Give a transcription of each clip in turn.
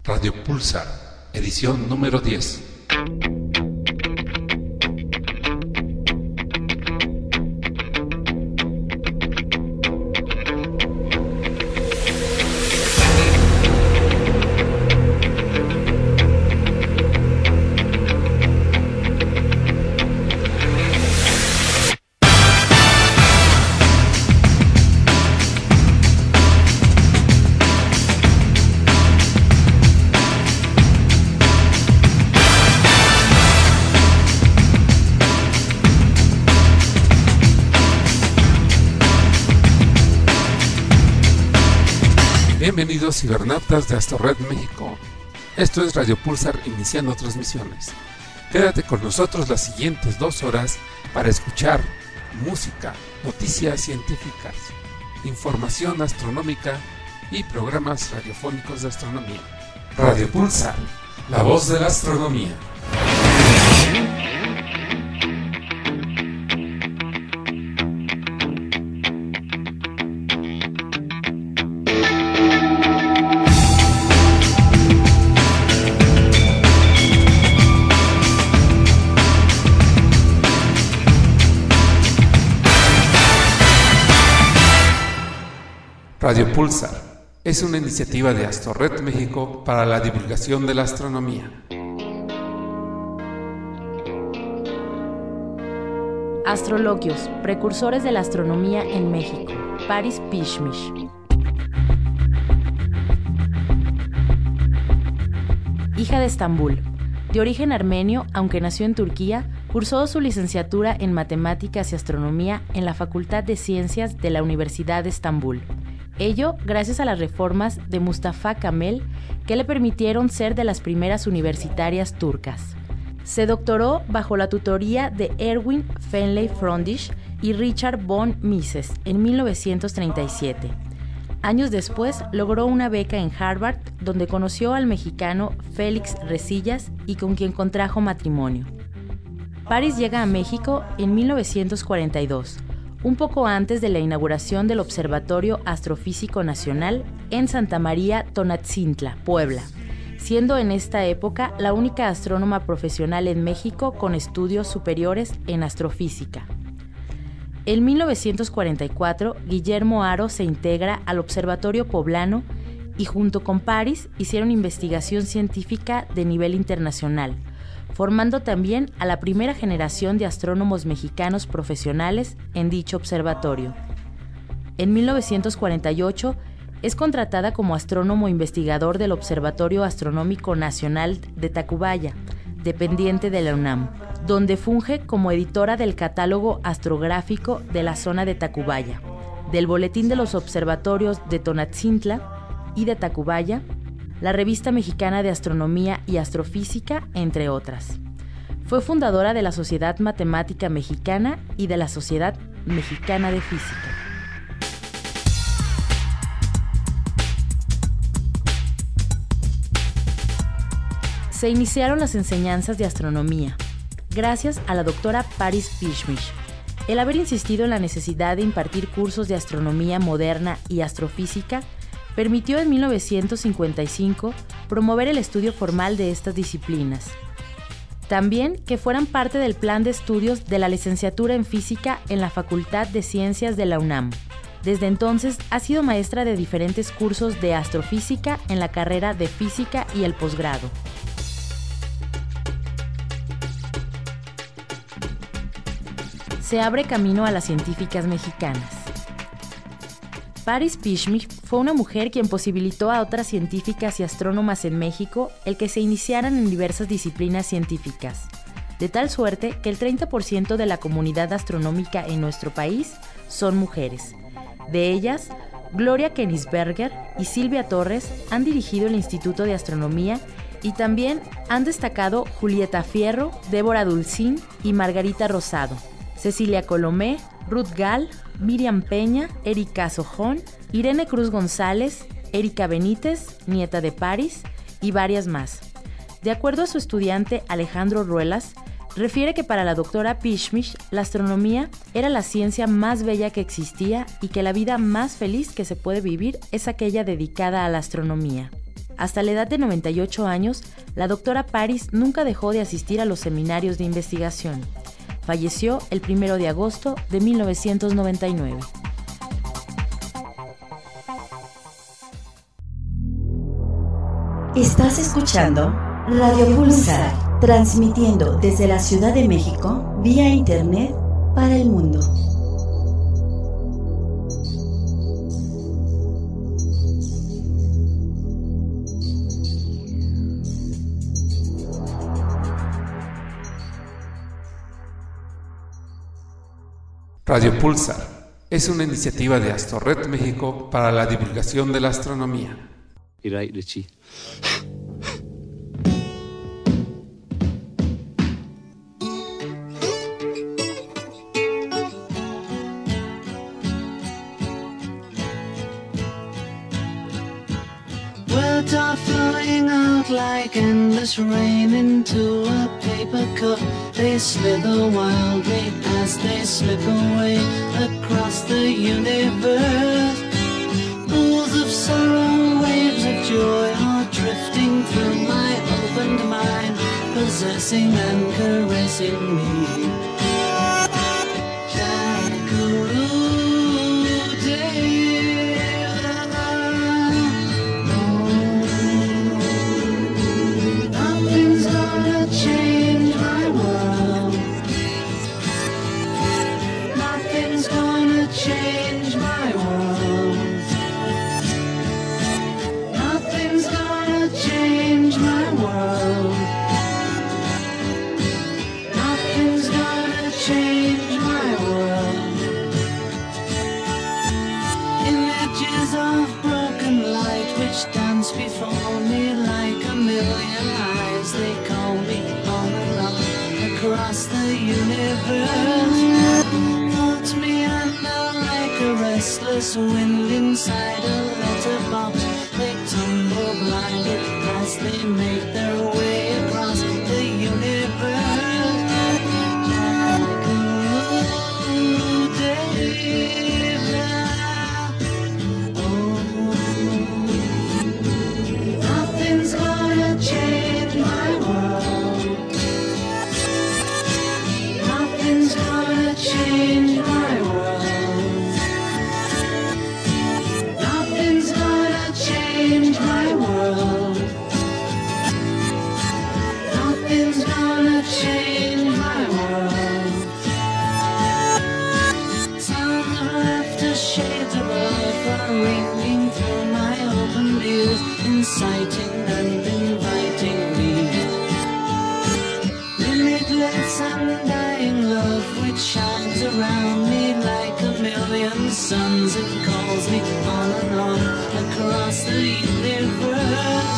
Radio Pulsar, edición número 10. Bienvenidos cibernautas de Astrored México. Esto es Radio Pulsar iniciando transmisiones. Quédate con nosotros las siguientes 2 horas para escuchar música, noticias científicas, información astronómica y programas radiofónicos de astronomía. Radio Pulsar, la voz de la astronomía. Radio Pulsar es una iniciativa de Astrored México para la divulgación de la astronomía. Astroloquios, precursores de la astronomía en México. Paris Pishmish. Hija de Estambul. De origen armenio, aunque nació en Turquía, cursó su licenciatura en Matemáticas y Astronomía en la Facultad de Ciencias de la Universidad de Estambul. Ello gracias a las reformas de Mustafa Kemal que le permitieron ser de las primeras universitarias turcas. Se doctoró bajo la tutoría de Erwin Fenley Freundlich y Richard von Mises en 1937. Años después logró una beca en Harvard, donde conoció al mexicano Félix Resillas y con quien contrajo matrimonio. Paris llega a México en 1942. Un poco antes de la inauguración del Observatorio Astrofísico Nacional en Santa María Tonatzintla, Puebla, siendo en esta época la única astrónoma profesional en México con estudios superiores en astrofísica. En 1944, Guillermo Haro se integra al Observatorio Poblano y junto con Paris hicieron investigación científica de nivel internacional, formando también a la primera generación de astrónomos mexicanos profesionales en dicho observatorio. En 1948 es contratada como astrónomo investigador del Observatorio Astronómico Nacional de Tacubaya, dependiente de la UNAM, donde funge como editora del catálogo astrográfico de la zona de Tacubaya, del Boletín de los Observatorios de Tonatzintla y de Tacubaya, la Revista Mexicana de Astronomía y Astrofísica, entre otras. Fue fundadora de la Sociedad Matemática Mexicana y de la Sociedad Mexicana de Física. Se iniciaron las enseñanzas de astronomía, gracias a la doctora Paris Pishmish. El haber insistido en la necesidad de impartir cursos de astronomía moderna y astrofísica permitió en 1955 promover el estudio formal de estas disciplinas. También que fueran parte del plan de estudios de la licenciatura en Física en la Facultad de Ciencias de la UNAM. Desde entonces ha sido maestra de diferentes cursos de astrofísica en la carrera de Física y el posgrado. Se abre camino a las científicas mexicanas. Paris Pishmish fue una mujer quien posibilitó a otras científicas y astrónomas en México el que se iniciaran en diversas disciplinas científicas, de tal suerte que el 30% de la comunidad astronómica en nuestro país son mujeres. De ellas, Gloria Kenisberger y Silvia Torres han dirigido el Instituto de Astronomía y también han destacado Julieta Fierro, Débora Dulcín y Margarita Rosado, Cecilia Colomé, Ruth Gall, Miriam Peña, Erika Sojón, Irene Cruz González, Erika Benítez, nieta de Paris, y varias más. De acuerdo a su estudiante Alejandro Ruelas, refiere que para la doctora Pishmish la astronomía era la ciencia más bella que existía y que la vida más feliz que se puede vivir es aquella dedicada a la astronomía. Hasta la edad de 98 años, la doctora Paris nunca dejó de asistir a los seminarios de investigación. Falleció el 1 de agosto de 1999. Estás escuchando Radio Pulsar, transmitiendo desde la Ciudad de México vía internet para el mundo. Radio Pulsar es una iniciativa de Astorred México para la divulgación de la astronomía. Irai Richie. Words are flowing out like endless rain into a paper cup. They slither wildly as they slip away across the universe. Pools of sorrow, waves of joy are drifting through my opened mind, possessing and caressing me. Before me like a million eyes, they call me on and on across the universe. Floats me under like a restless wind inside a letterbox. They tumble blinded as they make their way across the universe. Inciting and inviting me. Limitless undying love which shines around me like a million suns. It calls me on and on across the universe.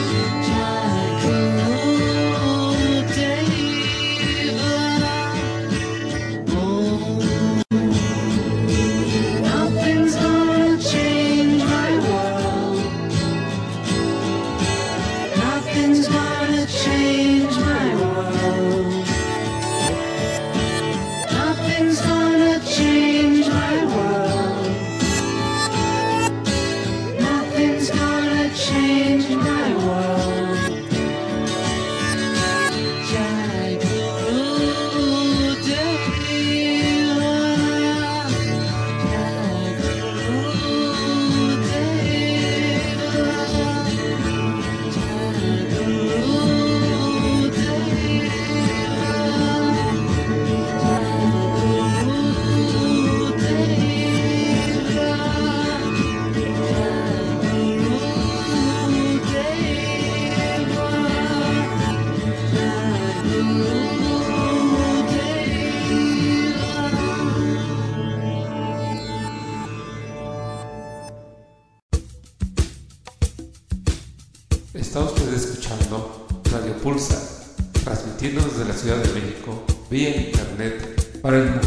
Está usted escuchando Radio Pulsar, transmitiendo desde la Ciudad de México vía internet para el mundo.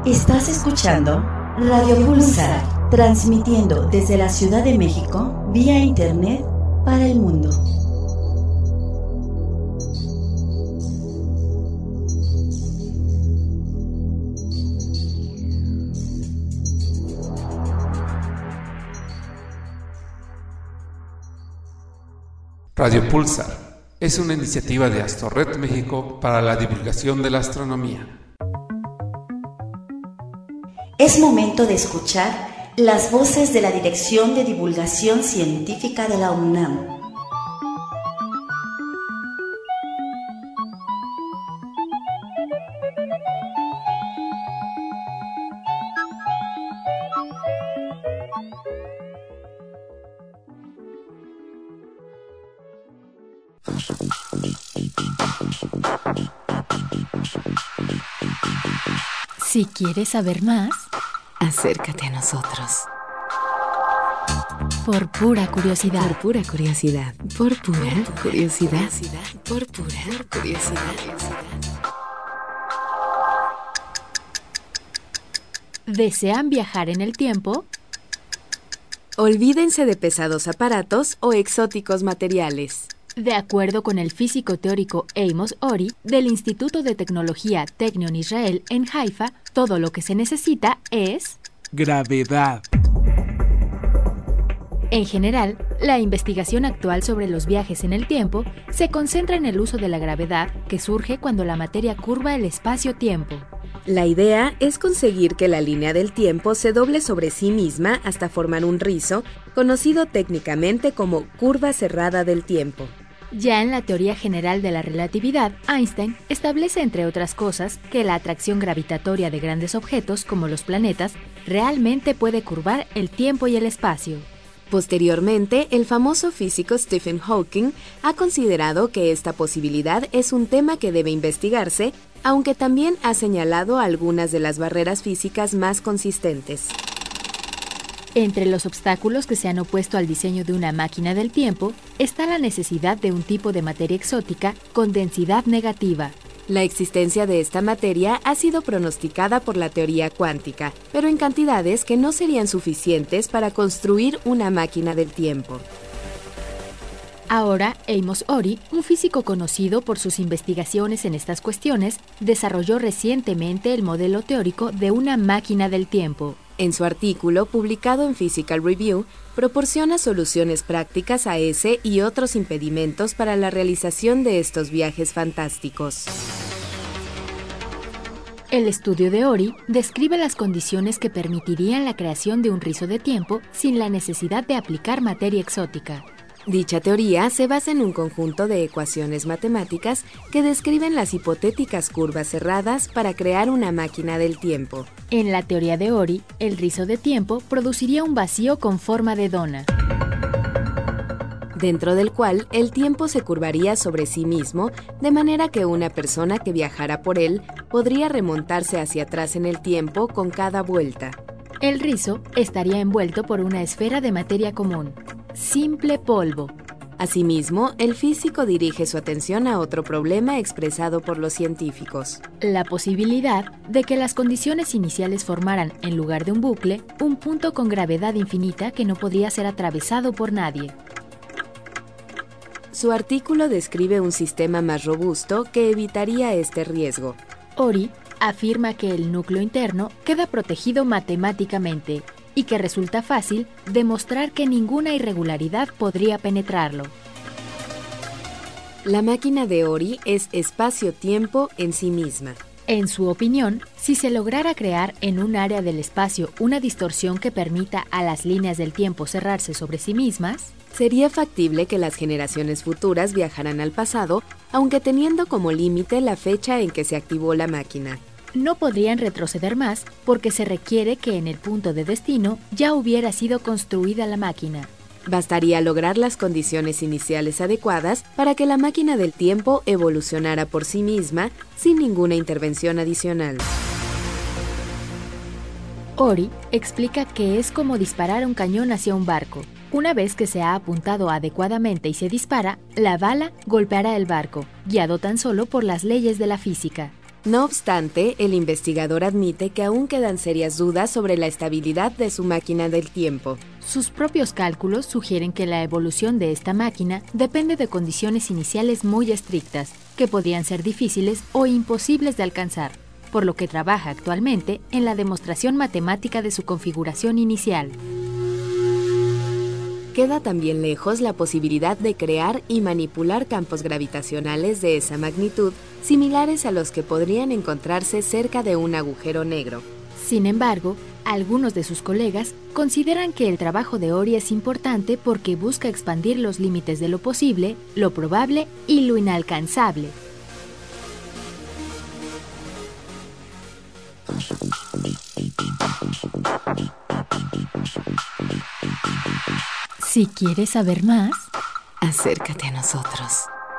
Estás escuchando Radio Pulsar, transmitiendo desde la Ciudad de México vía internet para el mundo. Radio Pulsar es una iniciativa de Astorred México para la divulgación de la astronomía. Es momento de escuchar las voces de la Dirección de Divulgación Científica de la UNAM. Si quieres saber más, acércate a nosotros. Por pura curiosidad. Por pura curiosidad. Por pura curiosidad. Por pura curiosidad. ¿Desean viajar en el tiempo? Olvídense de pesados aparatos o exóticos materiales. De acuerdo con el físico teórico Amos Ori, del Instituto de Tecnología Technion Israel en Haifa, todo lo que se necesita es gravedad. En general, la investigación actual sobre los viajes en el tiempo se concentra en el uso de la gravedad que surge cuando la materia curva el espacio-tiempo. La idea es conseguir que la línea del tiempo se doble sobre sí misma hasta formar un rizo, conocido técnicamente como curva cerrada del tiempo. Ya en la teoría general de la relatividad, Einstein establece, entre otras cosas, que la atracción gravitatoria de grandes objetos, como los planetas, realmente puede curvar el tiempo y el espacio. Posteriormente, el famoso físico Stephen Hawking ha considerado que esta posibilidad es un tema que debe investigarse, aunque también ha señalado algunas de las barreras físicas más consistentes. Entre los obstáculos que se han opuesto al diseño de una máquina del tiempo está la necesidad de un tipo de materia exótica con densidad negativa. La existencia de esta materia ha sido pronosticada por la teoría cuántica, pero en cantidades que no serían suficientes para construir una máquina del tiempo. Ahora, Amos Ori, un físico conocido por sus investigaciones en estas cuestiones, desarrolló recientemente el modelo teórico de una máquina del tiempo. En su artículo, publicado en Physical Review, proporciona soluciones prácticas a ese y otros impedimentos para la realización de estos viajes fantásticos. El estudio de Ori describe las condiciones que permitirían la creación de un rizo de tiempo sin la necesidad de aplicar materia exótica. Dicha teoría se basa en un conjunto de ecuaciones matemáticas que describen las hipotéticas curvas cerradas para crear una máquina del tiempo. En la teoría de Ori, el rizo de tiempo produciría un vacío con forma de dona, dentro del cual el tiempo se curvaría sobre sí mismo, de manera que una persona que viajara por él podría remontarse hacia atrás en el tiempo con cada vuelta. El rizo estaría envuelto por una esfera de materia común, simple polvo. Asimismo, el físico dirige su atención a otro problema expresado por los científicos: la posibilidad de que las condiciones iniciales formaran, en lugar de un bucle, un punto con gravedad infinita que no podría ser atravesado por nadie. Su artículo describe un sistema más robusto que evitaría este riesgo. Ori afirma que el núcleo interno queda protegido matemáticamente y que resulta fácil demostrar que ninguna irregularidad podría penetrarlo. La máquina de Ori es espacio-tiempo en sí misma. En su opinión, si se lograra crear en un área del espacio una distorsión que permita a las líneas del tiempo cerrarse sobre sí mismas, sería factible que las generaciones futuras viajaran al pasado, aunque teniendo como límite la fecha en que se activó la máquina. No podrían retroceder más porque se requiere que en el punto de destino ya hubiera sido construida la máquina. Bastaría lograr las condiciones iniciales adecuadas para que la máquina del tiempo evolucionara por sí misma sin ninguna intervención adicional. Ori explica que es como disparar un cañón hacia un barco. Una vez que se ha apuntado adecuadamente y se dispara, la bala golpeará el barco, guiado tan solo por las leyes de la física. No obstante, el investigador admite que aún quedan serias dudas sobre la estabilidad de su máquina del tiempo. Sus propios cálculos sugieren que la evolución de esta máquina depende de condiciones iniciales muy estrictas, que podrían ser difíciles o imposibles de alcanzar, por lo que trabaja actualmente en la demostración matemática de su configuración inicial. Queda también lejos la posibilidad de crear y manipular campos gravitacionales de esa magnitud, similares a los que podrían encontrarse cerca de un agujero negro. Sin embargo, algunos de sus colegas consideran que el trabajo de Ory es importante porque busca expandir los límites de lo posible, lo probable y lo inalcanzable. Si quieres saber más, acércate a nosotros.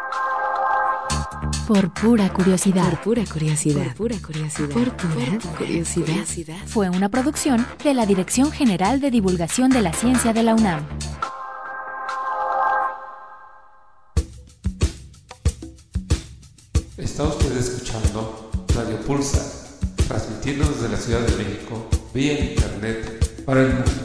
Por pura curiosidad. Por pura curiosidad. Por pura curiosidad. Por pura curiosidad. Fue una producción de la Dirección General de Divulgación de la Ciencia de la UNAM. Está usted escuchando Radio Pulsar, transmitiendo desde la Ciudad de México vía internet para el mundo.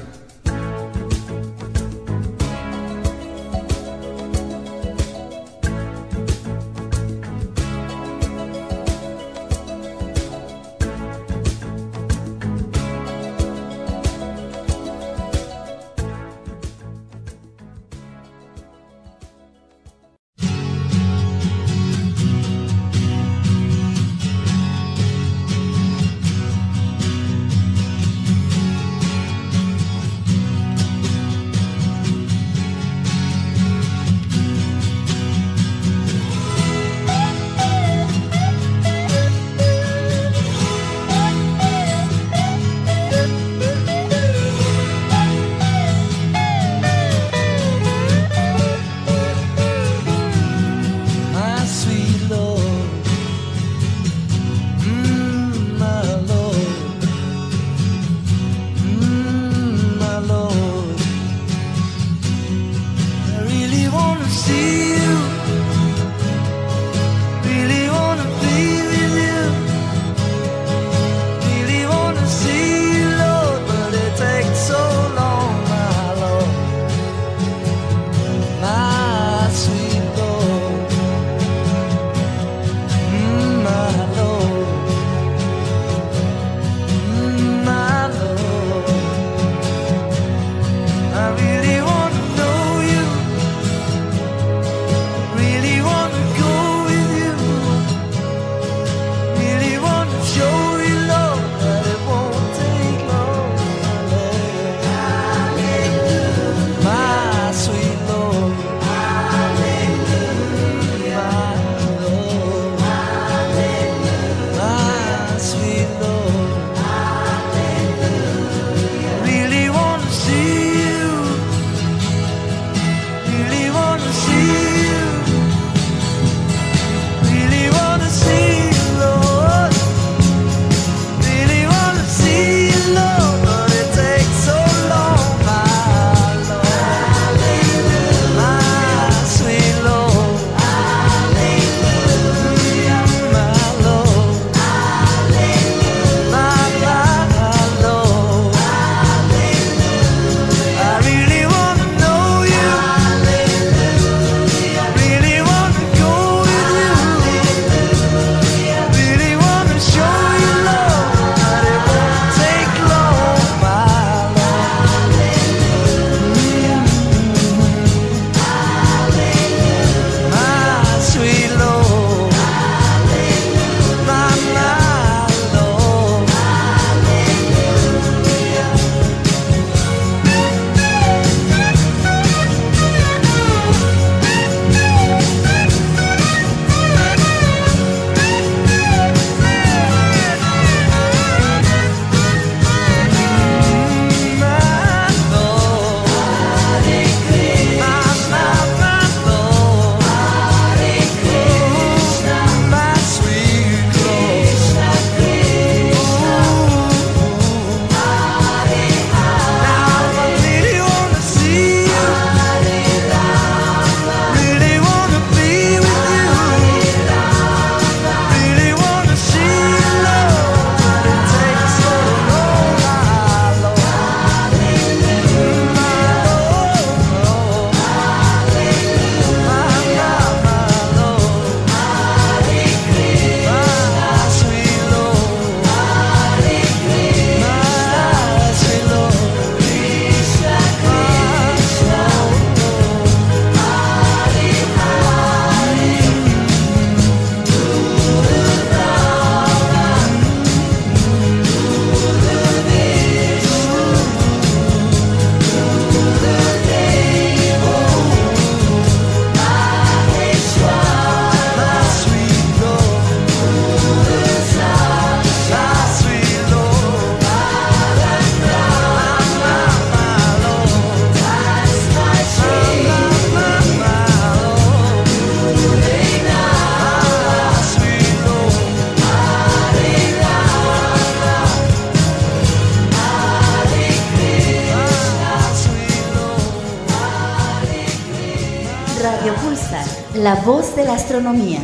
Radio Pulsar, la voz de la astronomía.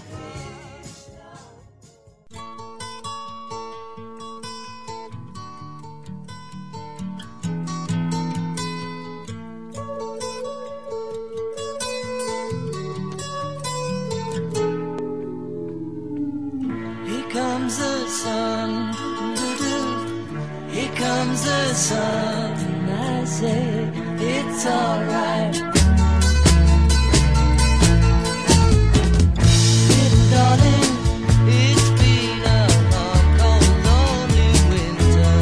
Here comes the sun, here comes the sun, I say it's alright. Little darling, it's been a long, cold, lonely winter.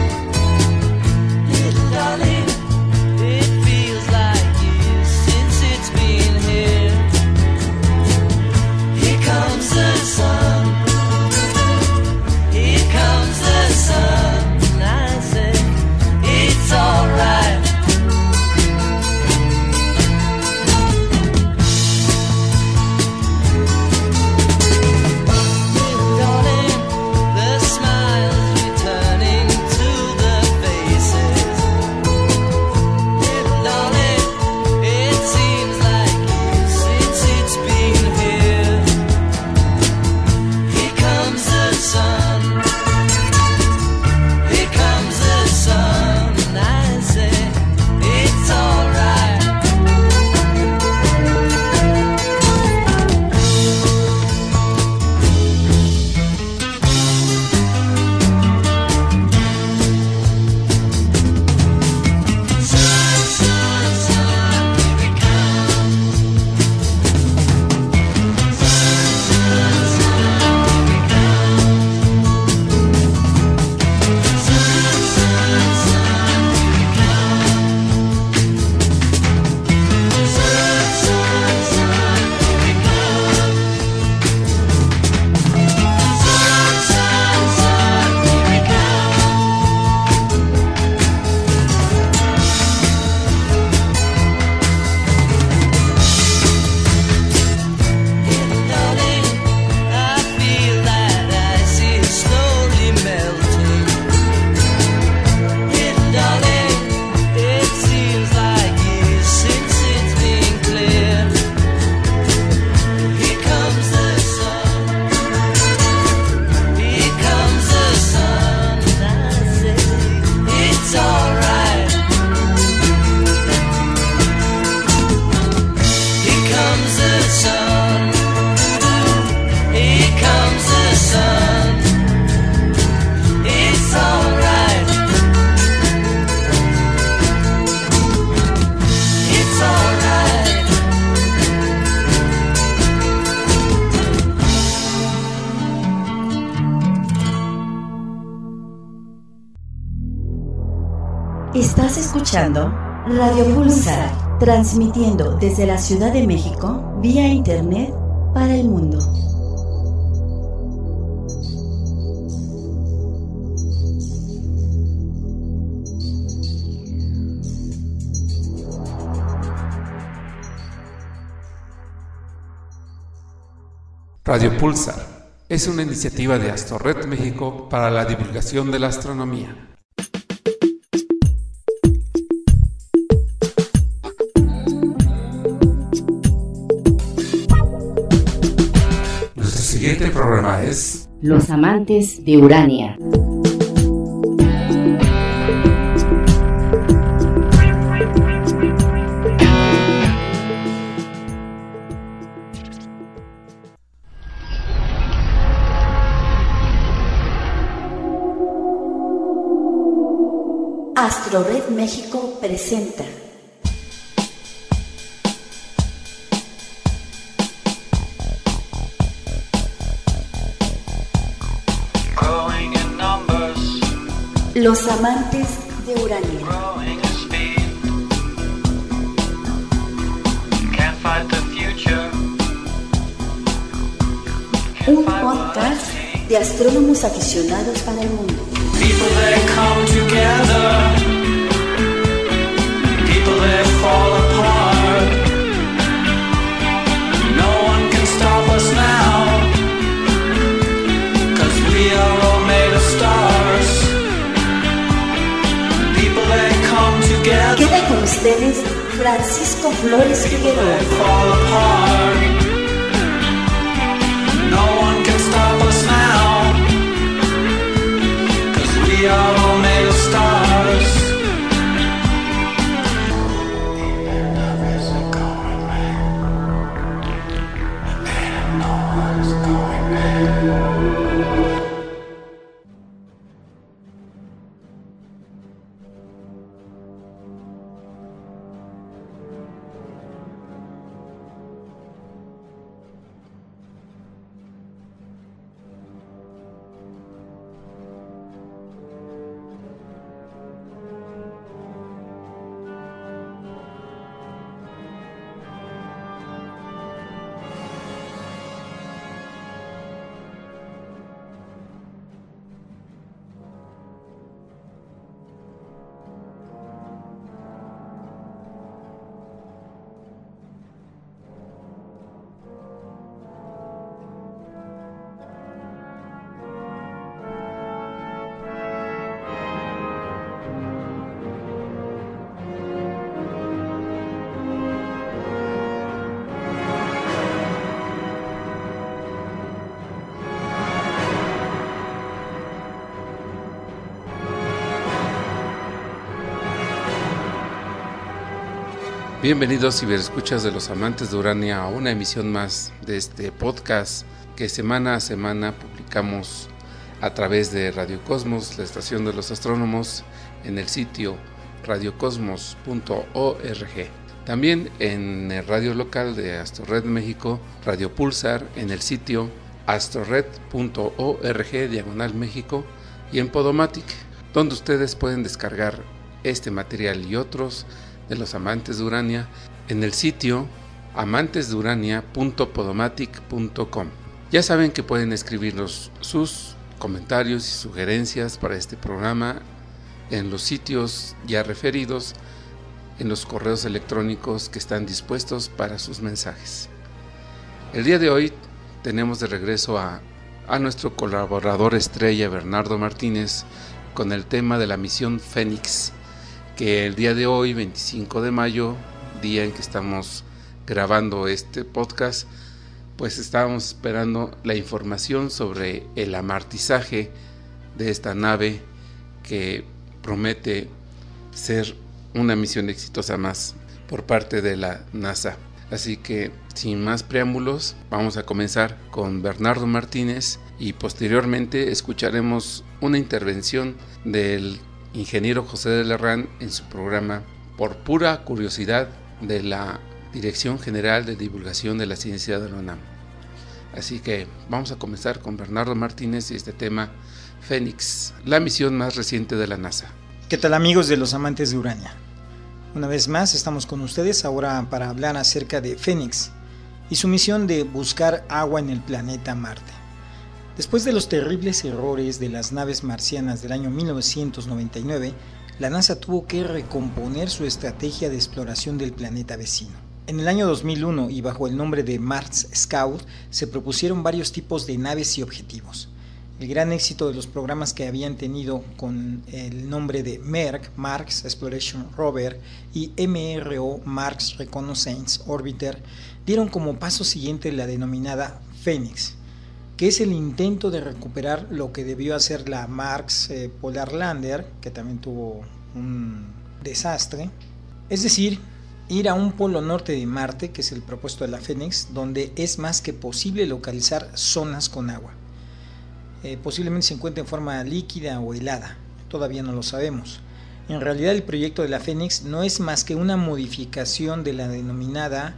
Little darling, it feels like years since it's been here. Here comes the sun, here comes the sun, I say it's alright. Estás escuchando Radio Pulsar, transmitiendo desde la Ciudad de México vía internet para el mundo. Radio Pulsar es una iniciativa de Astrored México para la divulgación de la astronomía. Nuestro siguiente programa es Los amantes de Urania. Astrored México presenta Los amantes de Urania. Un podcast de astrónomos aficionados para el mundo. People that come together, people that fall apart. No one can stop us now, 'cause we are all made of stars. People that come together. Queda con ustedes es Francisco Flores Figueroa. Bienvenidos ciberescuchas de los amantes de Urania a una emisión más de este podcast que semana a semana publicamos a través de Radio Cosmos, la estación de los astrónomos, en el sitio radiocosmos.org. También en el radio local de Astrored México, Radio Pulsar, en el sitio astrored.org/México y en Podomatic, donde ustedes pueden descargar este material y otros de los amantes de Urania en el sitio amantesdeurania.podomatic.com. Ya saben que pueden escribirnos sus comentarios y sugerencias para este programa en los sitios ya referidos, en los correos electrónicos que están dispuestos para sus mensajes. El día de hoy tenemos de regreso a nuestro colaborador estrella Bernardo Martínez con el tema de la misión Fénix, que el día de hoy, 25 de mayo, día en que estamos grabando este podcast, pues estábamos esperando la información sobre el amartizaje de esta nave que promete ser una misión exitosa más por parte de la NASA. Así que, sin más preámbulos, vamos a comenzar con Bernardo Martínez y posteriormente escucharemos una intervención del ingeniero José de Lerrán en su programa Por Pura Curiosidad de la Dirección General de Divulgación de la Ciencia de la UNAM. Así que vamos a comenzar con Bernardo Martínez y este tema Fénix, la misión más reciente de la NASA. ¿Qué tal, amigos de los amantes de Urania? Una vez más estamos con ustedes ahora para hablar acerca de Fénix y su misión de buscar agua en el planeta Marte. Después de los terribles errores de las naves marcianas del año 1999, la NASA tuvo que recomponer su estrategia de exploración del planeta vecino. En el año 2001 y bajo el nombre de Mars Scout se propusieron varios tipos de naves y objetivos. El gran éxito de los programas que habían tenido con el nombre de MERC, Mars Exploration Rover, y MRO, Mars Reconnaissance Orbiter, dieron como paso siguiente la denominada Fénix, que es el intento de recuperar lo que debió hacer la Mars Polar Lander, que también tuvo un desastre, es decir, ir a un polo norte de Marte, que es el propuesto de la Fénix, donde es más que posible localizar zonas con agua. Posiblemente se encuentre en forma líquida o helada, todavía no lo sabemos. En realidad el proyecto de la Fénix no es más que una modificación de la denominada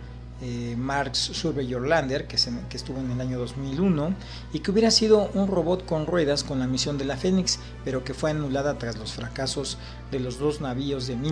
Mars Surveyor Lander, que estuvo en el año 2001 y que hubiera sido un robot con ruedas con la misión de la Fénix, pero que fue anulada tras los fracasos de los dos navíos de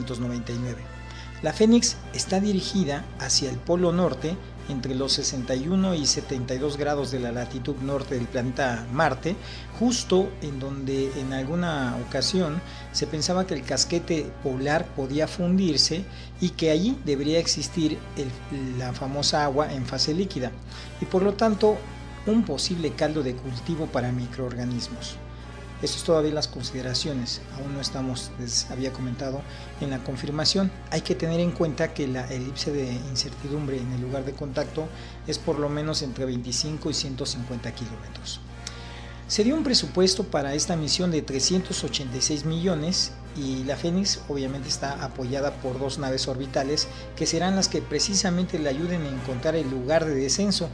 1999. La Fénix está dirigida hacia el polo norte, entre los 61 y 72 grados de la latitud norte del planeta Marte, justo en donde en alguna ocasión se pensaba que el casquete polar podía fundirse y que allí debería existir la famosa agua en fase líquida y por lo tanto un posible caldo de cultivo para microorganismos. Esto es todavía las consideraciones, aún no estamos, les había comentado, en la confirmación. Hay que tener en cuenta que la elipse de incertidumbre en el lugar de contacto es por lo menos entre 25 y 150 kilómetros. Se dio un presupuesto para esta misión de 386 millones y la Fénix obviamente está apoyada por 2 naves orbitales que serán las que precisamente le ayuden a encontrar el lugar de descenso.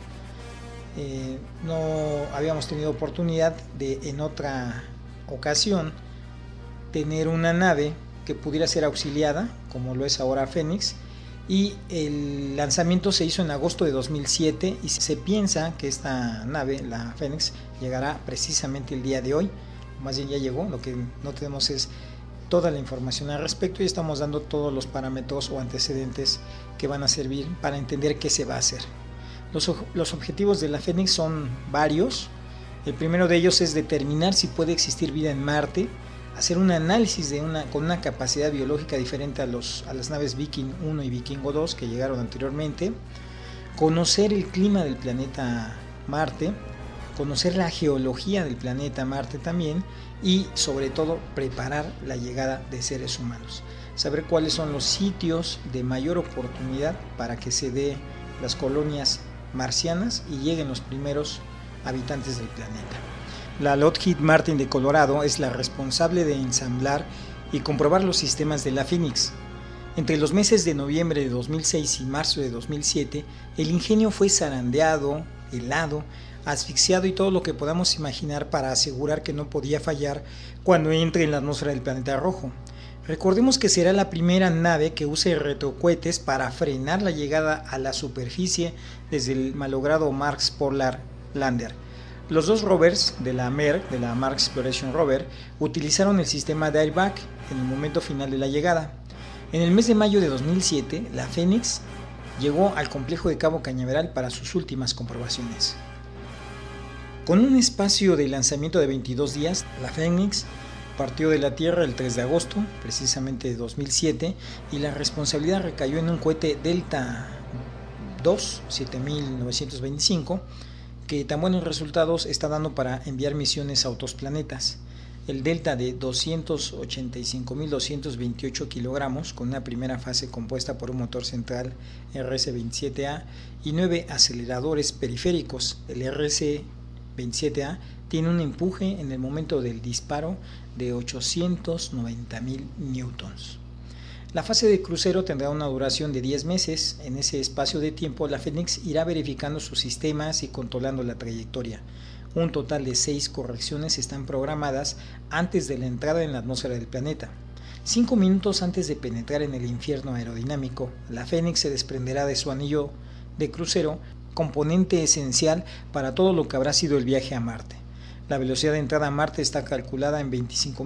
No habíamos tenido oportunidad de en otra ocasión tener una nave que pudiera ser auxiliada como lo es ahora Fénix, y el lanzamiento se hizo en agosto de 2007 y se piensa que esta nave, la Fénix, llegará precisamente el día de hoy, más bien ya llegó. Lo que no tenemos es toda la información al respecto y estamos dando todos los parámetros o antecedentes que van a servir para entender qué se va a hacer. Los objetivos de la Fénix son varios. El primero de ellos es determinar si puede existir vida en Marte, hacer un análisis con una capacidad biológica diferente a las naves Viking 1 y Vikingo 2 que llegaron anteriormente, conocer el clima del planeta Marte, conocer la geología del planeta Marte también, y sobre todo preparar la llegada de seres humanos, saber cuáles son los sitios de mayor oportunidad para que se dé las colonias marcianas y lleguen los primeros habitantes del planeta. La Lockheed Martin de Colorado es la responsable de ensamblar y comprobar los sistemas de la Fénix. Entre los meses de noviembre de 2006 y marzo de 2007, el ingenio fue zarandeado, helado, asfixiado y todo lo que podamos imaginar para asegurar que no podía fallar cuando entre en la atmósfera del planeta rojo. Recordemos que será la primera nave que use retrocohetes para frenar la llegada a la superficie desde el malogrado Mars Polar Lander. Los 2 rovers de la Mars Exploration Rover utilizaron el sistema de airbag en el momento final de la llegada. En el mes de mayo de 2007, la Fénix llegó al complejo de Cabo Cañaveral para sus últimas comprobaciones. Con un espacio de lanzamiento de 22 días, la Fénix partió de la Tierra el 3 de agosto, precisamente de 2007, y la responsabilidad recayó en un cohete Delta II 7925, que tan buenos resultados está dando para enviar misiones a otros planetas. El Delta de 285.228 kilogramos, con una primera fase compuesta por un motor central RC-27A y 9 aceleradores periféricos. El RC-27A tiene un empuje en el momento del disparo de 890.000 newtons. La fase de crucero tendrá una duración de 10 meses. En ese espacio de tiempo, la Fénix irá verificando sus sistemas y controlando la trayectoria. Un total de 6 correcciones están programadas antes de la entrada en la atmósfera del planeta. 5 minutos antes de penetrar en el infierno aerodinámico, la Fénix se desprenderá de su anillo de crucero, componente esencial para todo lo que habrá sido el viaje a Marte. La velocidad de entrada a Marte está calculada en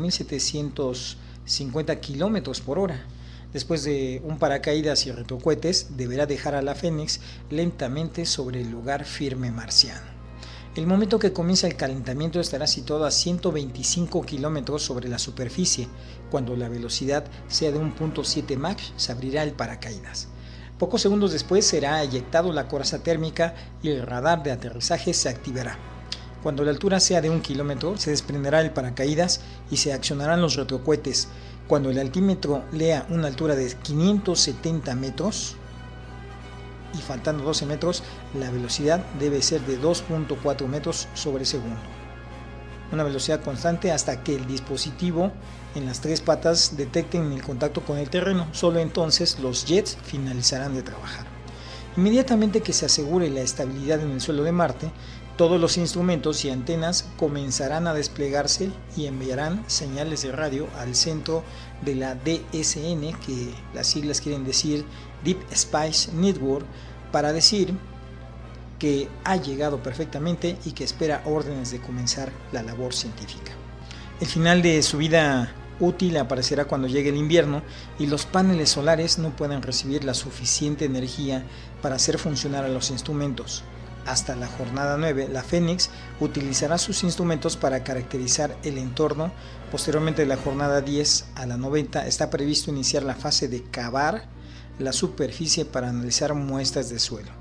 25.750 km por hora. Después de un paracaídas y retrocohetes, deberá dejar a la Fénix lentamente sobre el lugar firme marciano. El momento que comienza el calentamiento estará situado a 125 kilómetros sobre la superficie. Cuando la velocidad sea de 1.7 Mach, se abrirá el paracaídas. Pocos segundos después será eyectado la coraza térmica y el radar de aterrizaje se activará. Cuando la altura sea de 1 kilómetro, se desprenderá el paracaídas y se accionarán los retrocohetes. Cuando el altímetro lea una altura de 570 metros y faltando 12 metros, la velocidad debe ser de 2.4 metros sobre segundo. Una velocidad constante hasta que el dispositivo en las 3 patas detecten el contacto con el terreno. Solo entonces los jets finalizarán de trabajar. Inmediatamente que se asegure la estabilidad en el suelo de Marte, todos los instrumentos y antenas comenzarán a desplegarse y enviarán señales de radio al centro de la DSN, que las siglas quieren decir Deep Space Network, para decir que ha llegado perfectamente y que espera órdenes de comenzar la labor científica. El final de su vida útil aparecerá cuando llegue el invierno y los paneles solares no puedan recibir la suficiente energía para hacer funcionar a los instrumentos. Hasta la jornada 9, la Fénix utilizará sus instrumentos para caracterizar el entorno. Posteriormente, de la jornada 10 a la 90, está previsto iniciar la fase de cavar la superficie para analizar muestras de suelo.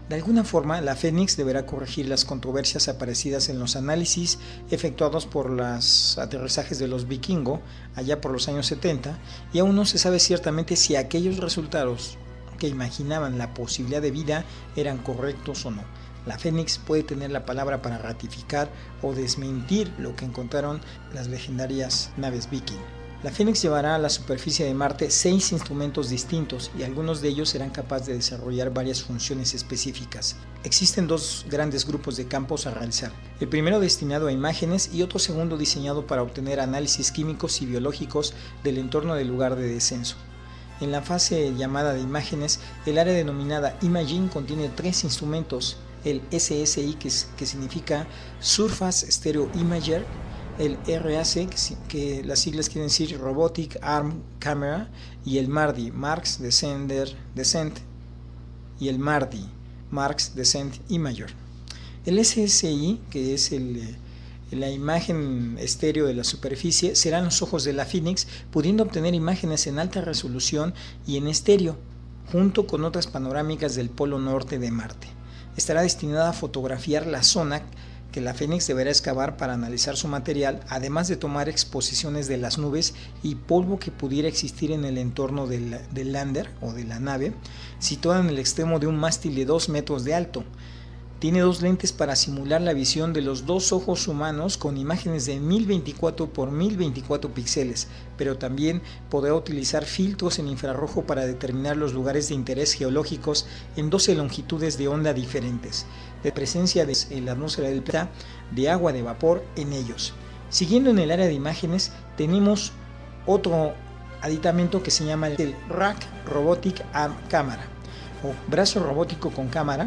De alguna forma, la Fénix deberá corregir las controversias aparecidas en los análisis efectuados por los aterrizajes de los Vikingo allá por los años 70, y aún no se sabe ciertamente si aquellos resultados que imaginaban la posibilidad de vida eran correctos o no. La Fénix puede tener la palabra para ratificar o desmentir lo que encontraron las legendarias naves Viking. La Fénix llevará a la superficie de Marte 6 instrumentos distintos y algunos de ellos serán capaces de desarrollar varias funciones específicas. Existen 2 grandes grupos de campos a realizar. El primero destinado a imágenes y otro segundo diseñado para obtener análisis químicos y biológicos del entorno del lugar de descenso. En la fase llamada de imágenes, el área denominada Imaging contiene 3 instrumentos: el SSI, que significa Surface Stereo Imager, el RAC, que las siglas quieren decir Robotic Arm Camera, y el MARDI, Marks Descent, y el MARDI, Marks Descent Imager. El SSI, que es la imagen estéreo de la superficie, serán los ojos de la Fénix, pudiendo obtener imágenes en alta resolución y en estéreo, junto con otras panorámicas del polo norte de Marte. Estará destinada a fotografiar la zona que la Fénix deberá excavar para analizar su material, además de tomar exposiciones de las nubes y polvo que pudiera existir en el entorno del lander o de la nave, situada en el extremo de un mástil de 2 metros de alto. Tiene 2 lentes para simular la visión de los 2 ojos humanos con imágenes de 1024 por 1024 píxeles, pero también podrá utilizar filtros en infrarrojo para determinar los lugares de interés geológicos en 12 longitudes de onda diferentes, de presencia en la atmósfera del planeta de agua de vapor en ellos. Siguiendo en el área de imágenes, tenemos otro aditamento que se llama el RAC Robotic Arm Camera, o brazo robótico con cámara.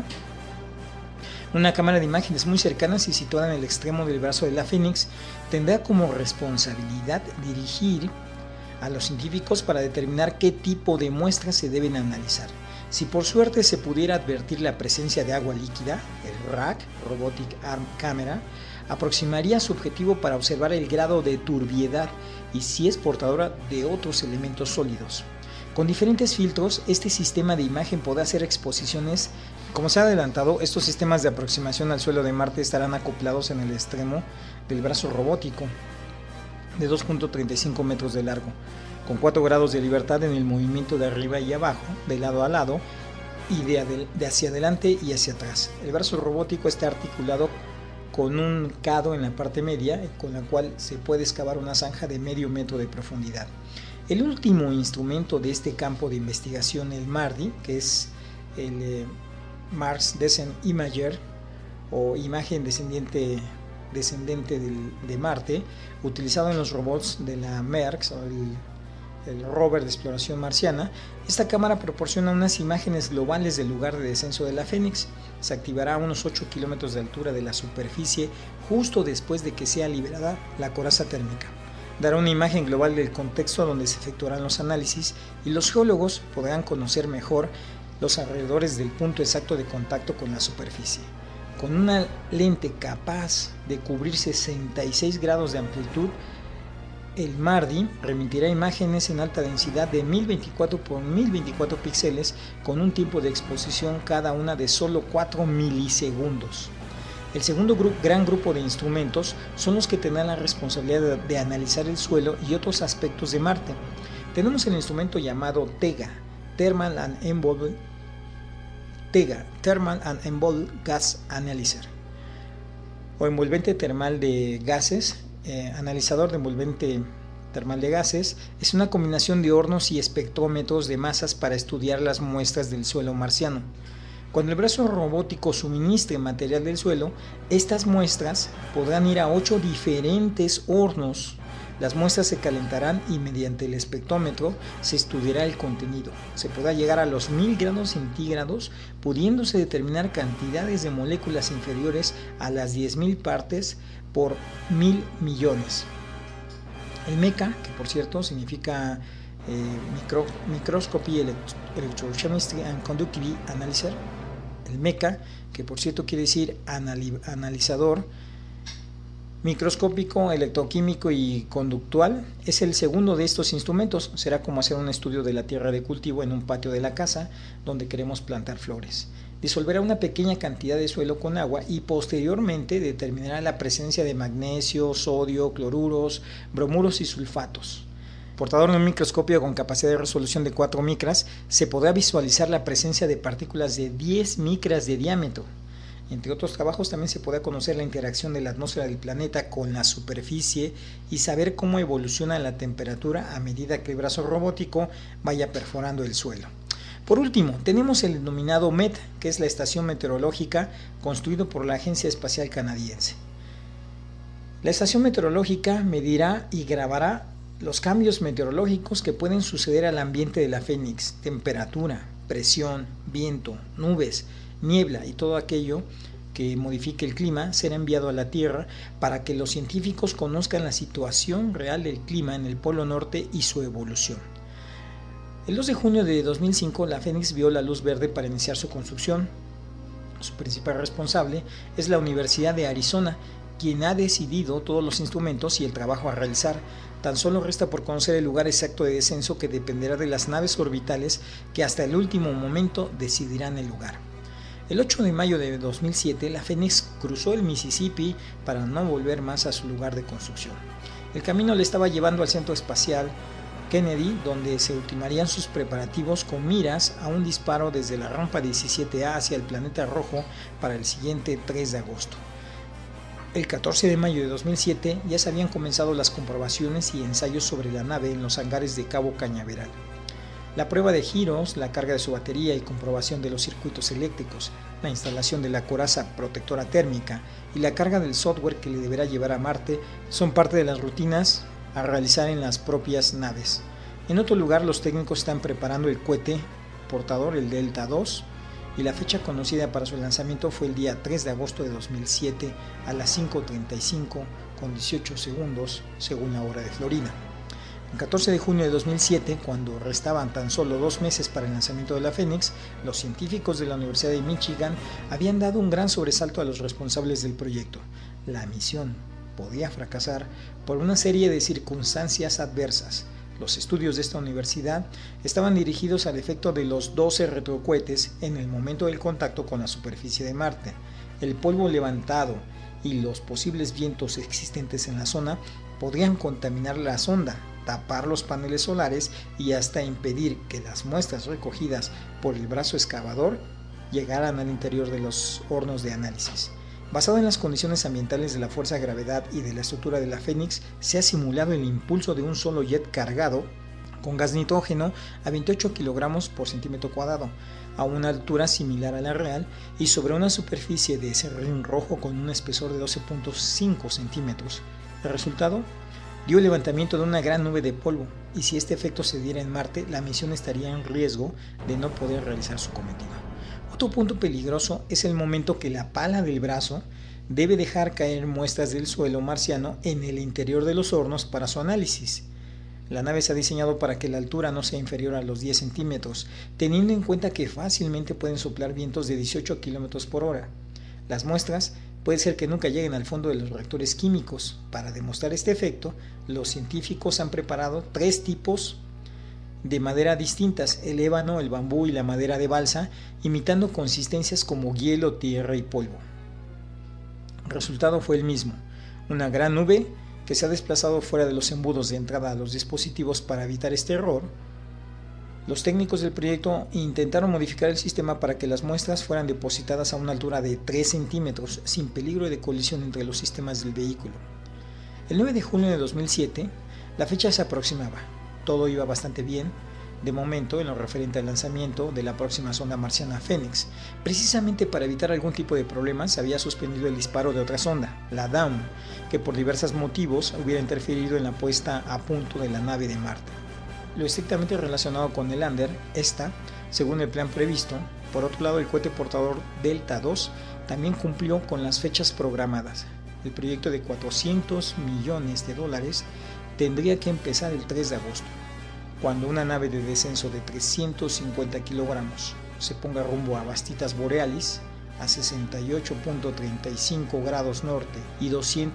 Una cámara de imágenes muy cercanas y situada en el extremo del brazo de la Fénix tendrá como responsabilidad dirigir a los científicos para determinar qué tipo de muestras se deben analizar. Si por suerte se pudiera advertir la presencia de agua líquida, el RAC, Robotic Arm Camera, aproximaría su objetivo para observar el grado de turbiedad y si es portadora de otros elementos sólidos. Con diferentes filtros, este sistema de imagen podrá hacer exposiciones. Como se ha adelantado, estos sistemas de aproximación al suelo de Marte estarán acoplados en el extremo del brazo robótico de 2.35 metros de largo, con 4 grados de libertad en el movimiento de arriba y abajo, de lado a lado y de hacia adelante y hacia atrás. El brazo robótico está articulado con un cado en la parte media, con la cual se puede excavar una zanja de medio metro de profundidad. El último instrumento de este campo de investigación, el MARDI, que es el Marks Descent Imager, o imagen descendente de Marte, utilizado en los robots de la MERX, o el rover de exploración marciana. Esta cámara proporciona unas imágenes globales del lugar de descenso de la Fénix. Se activará a unos 8 kilómetros de altura de la superficie, justo después de que sea liberada la coraza térmica. Dará una imagen global del contexto donde se efectuarán los análisis y los geólogos podrán conocer mejor los alrededores del punto exacto de contacto con la superficie. Con una lente capaz de cubrir 66 grados de amplitud, el MARDI remitirá imágenes en alta densidad de 1024 por 1024 píxeles con un tiempo de exposición cada una de solo 4 milisegundos. El segundo gran grupo de instrumentos son los que tendrán la responsabilidad de analizar el suelo y otros aspectos de Marte. Tenemos el instrumento llamado TEGA, Thermal and Envolved Gas Analyzer, o envolvente termal de gases. Analizador de envolvente termal de gases es una combinación de hornos y espectrómetros de masas para estudiar las muestras del suelo marciano. Cuando el brazo robótico suministre material del suelo, estas muestras podrán ir a 8 diferentes hornos. Las muestras se calentarán y mediante el espectrómetro se estudiará el contenido. Se podrá llegar a los 1000 grados centígrados, pudiéndose determinar cantidades de moléculas inferiores a las 10.000 partes por 1000 millones. El MECA, que por cierto significa Microscopy Electrochemistry and Conductivity Analyzer, el MECA, que por cierto quiere decir analizador microscópico, electroquímico y conductual, es el segundo de estos instrumentos. Será como hacer un estudio de la tierra de cultivo en un patio de la casa donde queremos plantar flores. disolverá una pequeña cantidad de suelo con agua y posteriormente determinará la presencia de magnesio, sodio, cloruros, bromuros y sulfatos. Portador de un microscopio con capacidad de resolución de 4 micras, se podrá visualizar la presencia de partículas de 10 micras de diámetro. Entre otros trabajos también se podrá conocer la interacción de la atmósfera del planeta con la superficie y saber cómo evoluciona la temperatura a medida que el brazo robótico vaya perforando el suelo. Por último, tenemos el denominado MET, que es la estación meteorológica construido por la Agencia Espacial Canadiense. La estación meteorológica medirá y grabará los cambios meteorológicos que pueden suceder al ambiente de la Fénix: temperatura, presión, viento, nubes, niebla y todo aquello que modifique el clima será enviado a la Tierra para que los científicos conozcan la situación real del clima en el Polo Norte y su evolución. El 2 de junio de 2005, la Fénix vio la luz verde para iniciar su construcción. Su principal responsable es la Universidad de Arizona, quien ha decidido todos los instrumentos y el trabajo a realizar. Tan solo resta por conocer el lugar exacto de descenso, que dependerá de las naves orbitales que hasta el último momento decidirán el lugar. El 8 de mayo de 2007, la Fénix cruzó el Mississippi para no volver más a su lugar de construcción. El camino le estaba llevando al Centro Espacial Kennedy, donde se ultimarían sus preparativos con miras a un disparo desde la rampa 17A hacia el planeta rojo para el siguiente 3 de agosto. El 14 de mayo de 2007 ya se habían comenzado las comprobaciones y ensayos sobre la nave en los hangares de Cabo Cañaveral. La prueba de giros, la carga de su batería y comprobación de los circuitos eléctricos, la instalación de la coraza protectora térmica y la carga del software que le deberá llevar a Marte son parte de las rutinas a realizar en las propias naves. En otro lugar, los técnicos están preparando el cohete portador, el Delta II, y la fecha conocida para su lanzamiento fue el día 3 de agosto de 2007 a las 5:35 con 18 segundos según la hora de Florida. El 14 de junio de 2007, cuando restaban tan solo 2 meses para el lanzamiento de la Fénix, los científicos de la Universidad de Michigan habían dado un gran sobresalto a los responsables del proyecto. La misión podía fracasar por una serie de circunstancias adversas. Los estudios de esta universidad estaban dirigidos al efecto de los 12 retrocohetes en el momento del contacto con la superficie de Marte. El polvo levantado y los posibles vientos existentes en la zona podrían contaminar la sonda, tapar los paneles solares y hasta impedir que las muestras recogidas por el brazo excavador llegaran al interior de los hornos de análisis. Basado en las condiciones ambientales de la fuerza de gravedad y de la estructura de la Fénix, se ha simulado el impulso de un solo jet cargado con gas nitrógeno a 28 kilogramos por centímetro cuadrado, a una altura similar a la real y sobre una superficie de serrín rojo con un espesor de 12.5 centímetros. El resultado dio el levantamiento de una gran nube de polvo, y si este efecto se diera en Marte, la misión estaría en riesgo de no poder realizar su cometido. Otro punto peligroso es el momento que la pala del brazo debe dejar caer muestras del suelo marciano en el interior de los hornos para su análisis. La nave se ha diseñado para que la altura no sea inferior a los 10 centímetros, teniendo en cuenta que fácilmente pueden soplar vientos de 18 km por hora. Las muestras puede ser que nunca lleguen al fondo de los reactores químicos. Para demostrar este efecto, los científicos han preparado 3 tipos de madera distintas: el ébano, el bambú y la madera de balsa, imitando consistencias como hielo, tierra y polvo. El resultado fue el mismo: una gran nube que se ha desplazado fuera de los embudos de entrada a los dispositivos. Para evitar este error, los técnicos del proyecto intentaron modificar el sistema para que las muestras fueran depositadas a una altura de 3 centímetros, sin peligro de colisión entre los sistemas del vehículo. El 9 de junio de 2007, la fecha se aproximaba. Todo iba bastante bien, de momento, en lo referente al lanzamiento de la próxima sonda marciana Fénix. Precisamente para evitar algún tipo de problemas, se había suspendido el disparo de otra sonda, la Dawn, que por diversos motivos hubiera interferido en la puesta a punto de la nave de Marte. Lo estrictamente relacionado con el lander, según el plan previsto. Por otro lado, el cohete portador Delta II también cumplió con las fechas programadas. El proyecto de $400 millones tendría que empezar el 3 de agosto, cuando una nave de descenso de 350 kilogramos se ponga rumbo a Bastitas Borealis, a 68.35 grados norte y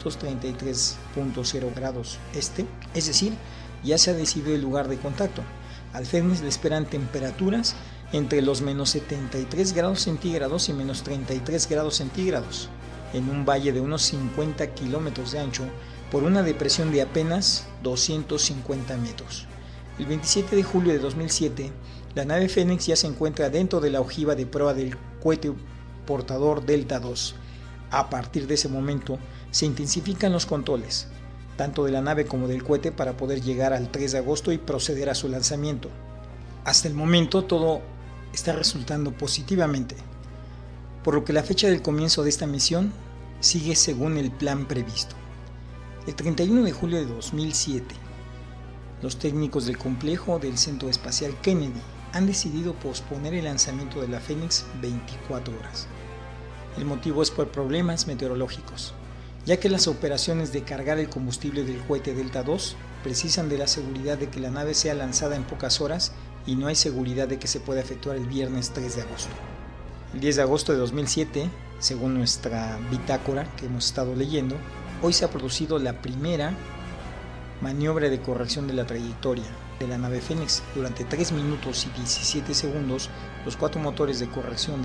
233.0 grados este, es decir, ya se ha decidido el lugar de contacto. Al Fénix le esperan temperaturas entre los menos 73 grados centígrados y menos 33 grados centígrados, en un valle de unos 50 kilómetros de ancho por una depresión de apenas 250 metros. El 27 de julio de 2007, la nave Fénix ya se encuentra dentro de la ojiva de prueba del cohete portador Delta II. A partir de ese momento, se intensifican los controles, tanto de la nave como del cohete, para poder llegar al 3 de agosto y proceder a su lanzamiento. Hasta el momento todo está resultando positivamente, por lo que la fecha del comienzo de esta misión sigue según el plan previsto. El 31 de julio de 2007, los técnicos del complejo del Centro Espacial Kennedy han decidido posponer el lanzamiento de la Fénix 24 horas. El motivo es por problemas meteorológicos, ya que las operaciones de cargar el combustible del cohete Delta II precisan de la seguridad de que la nave sea lanzada en pocas horas y no hay seguridad de que se pueda efectuar el viernes 3 de agosto. El 10 de agosto de 2007, según nuestra bitácora que hemos estado leyendo, hoy se ha producido la primera maniobra de corrección de la trayectoria de la nave Fénix. Durante 3 minutos y 17 segundos, los 4 motores de corrección de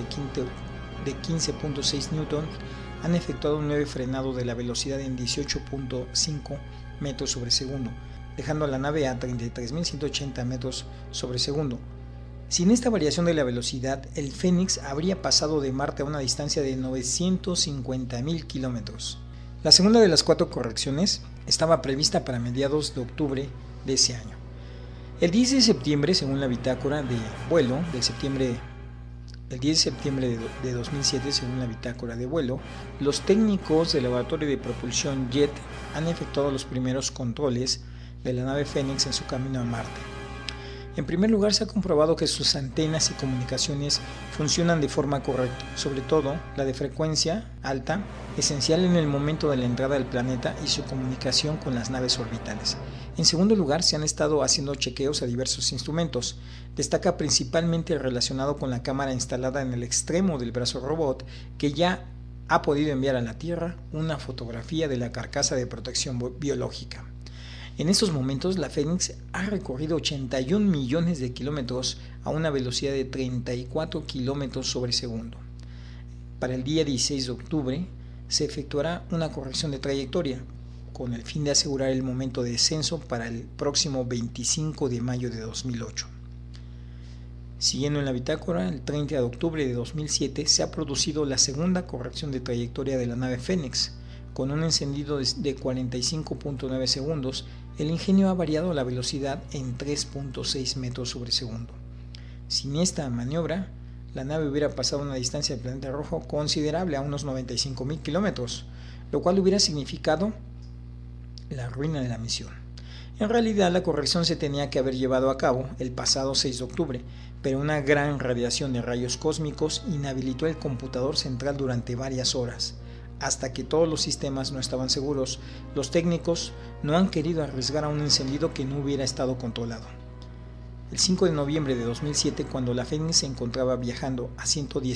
15.6 Newton han efectuado un leve frenado de la velocidad en 18.5 metros sobre segundo, dejando a la nave a 33.180 metros sobre segundo. Sin esta variación de la velocidad, el Fénix habría pasado de Marte a una distancia de 950.000 kilómetros. La segunda de las 4 correcciones estaba prevista para mediados de octubre de ese año. El 10 de septiembre, según la bitácora de vuelo el 10 de septiembre de 2007, según la bitácora de vuelo, los técnicos del laboratorio de propulsión JET han efectuado los primeros controles de la nave Fénix en su camino a Marte. En primer lugar, se ha comprobado que sus antenas y comunicaciones funcionan de forma correcta, sobre todo la de frecuencia alta, esencial en el momento de la entrada al planeta, y su comunicación con las naves orbitales. En segundo lugar, se han estado haciendo chequeos a diversos instrumentos. Destaca principalmente el relacionado con la cámara instalada en el extremo del brazo robot, que ya ha podido enviar a la Tierra una fotografía de la carcasa de protección biológica. En estos momentos, la Fénix ha recorrido 81 millones de kilómetros a una velocidad de 34 kilómetros sobre segundo. Para el día 16 de octubre se efectuará una corrección de trayectoria, con el fin de asegurar el momento de descenso para el próximo 25 de mayo de 2008. Siguiendo en la bitácora, el 30 de octubre de 2007 se ha producido la segunda corrección de trayectoria de la nave Fénix. Con un encendido de 45.9 segundos, el ingenio ha variado la velocidad en 3.6 metros sobre segundo. Sin esta maniobra, la nave hubiera pasado una distancia del planeta rojo considerable, a unos 95.000 kilómetros, lo cual hubiera significado la ruina de la misión. En realidad, la corrección se tenía que haber llevado a cabo el pasado 6 de octubre, pero una gran radiación de rayos cósmicos inhabilitó el computador central durante varias horas. Hasta que todos los sistemas no estaban seguros, los técnicos no han querido arriesgar a un encendido que no hubiera estado controlado. El 5 de noviembre de 2007, cuando la Fénix se encontraba viajando a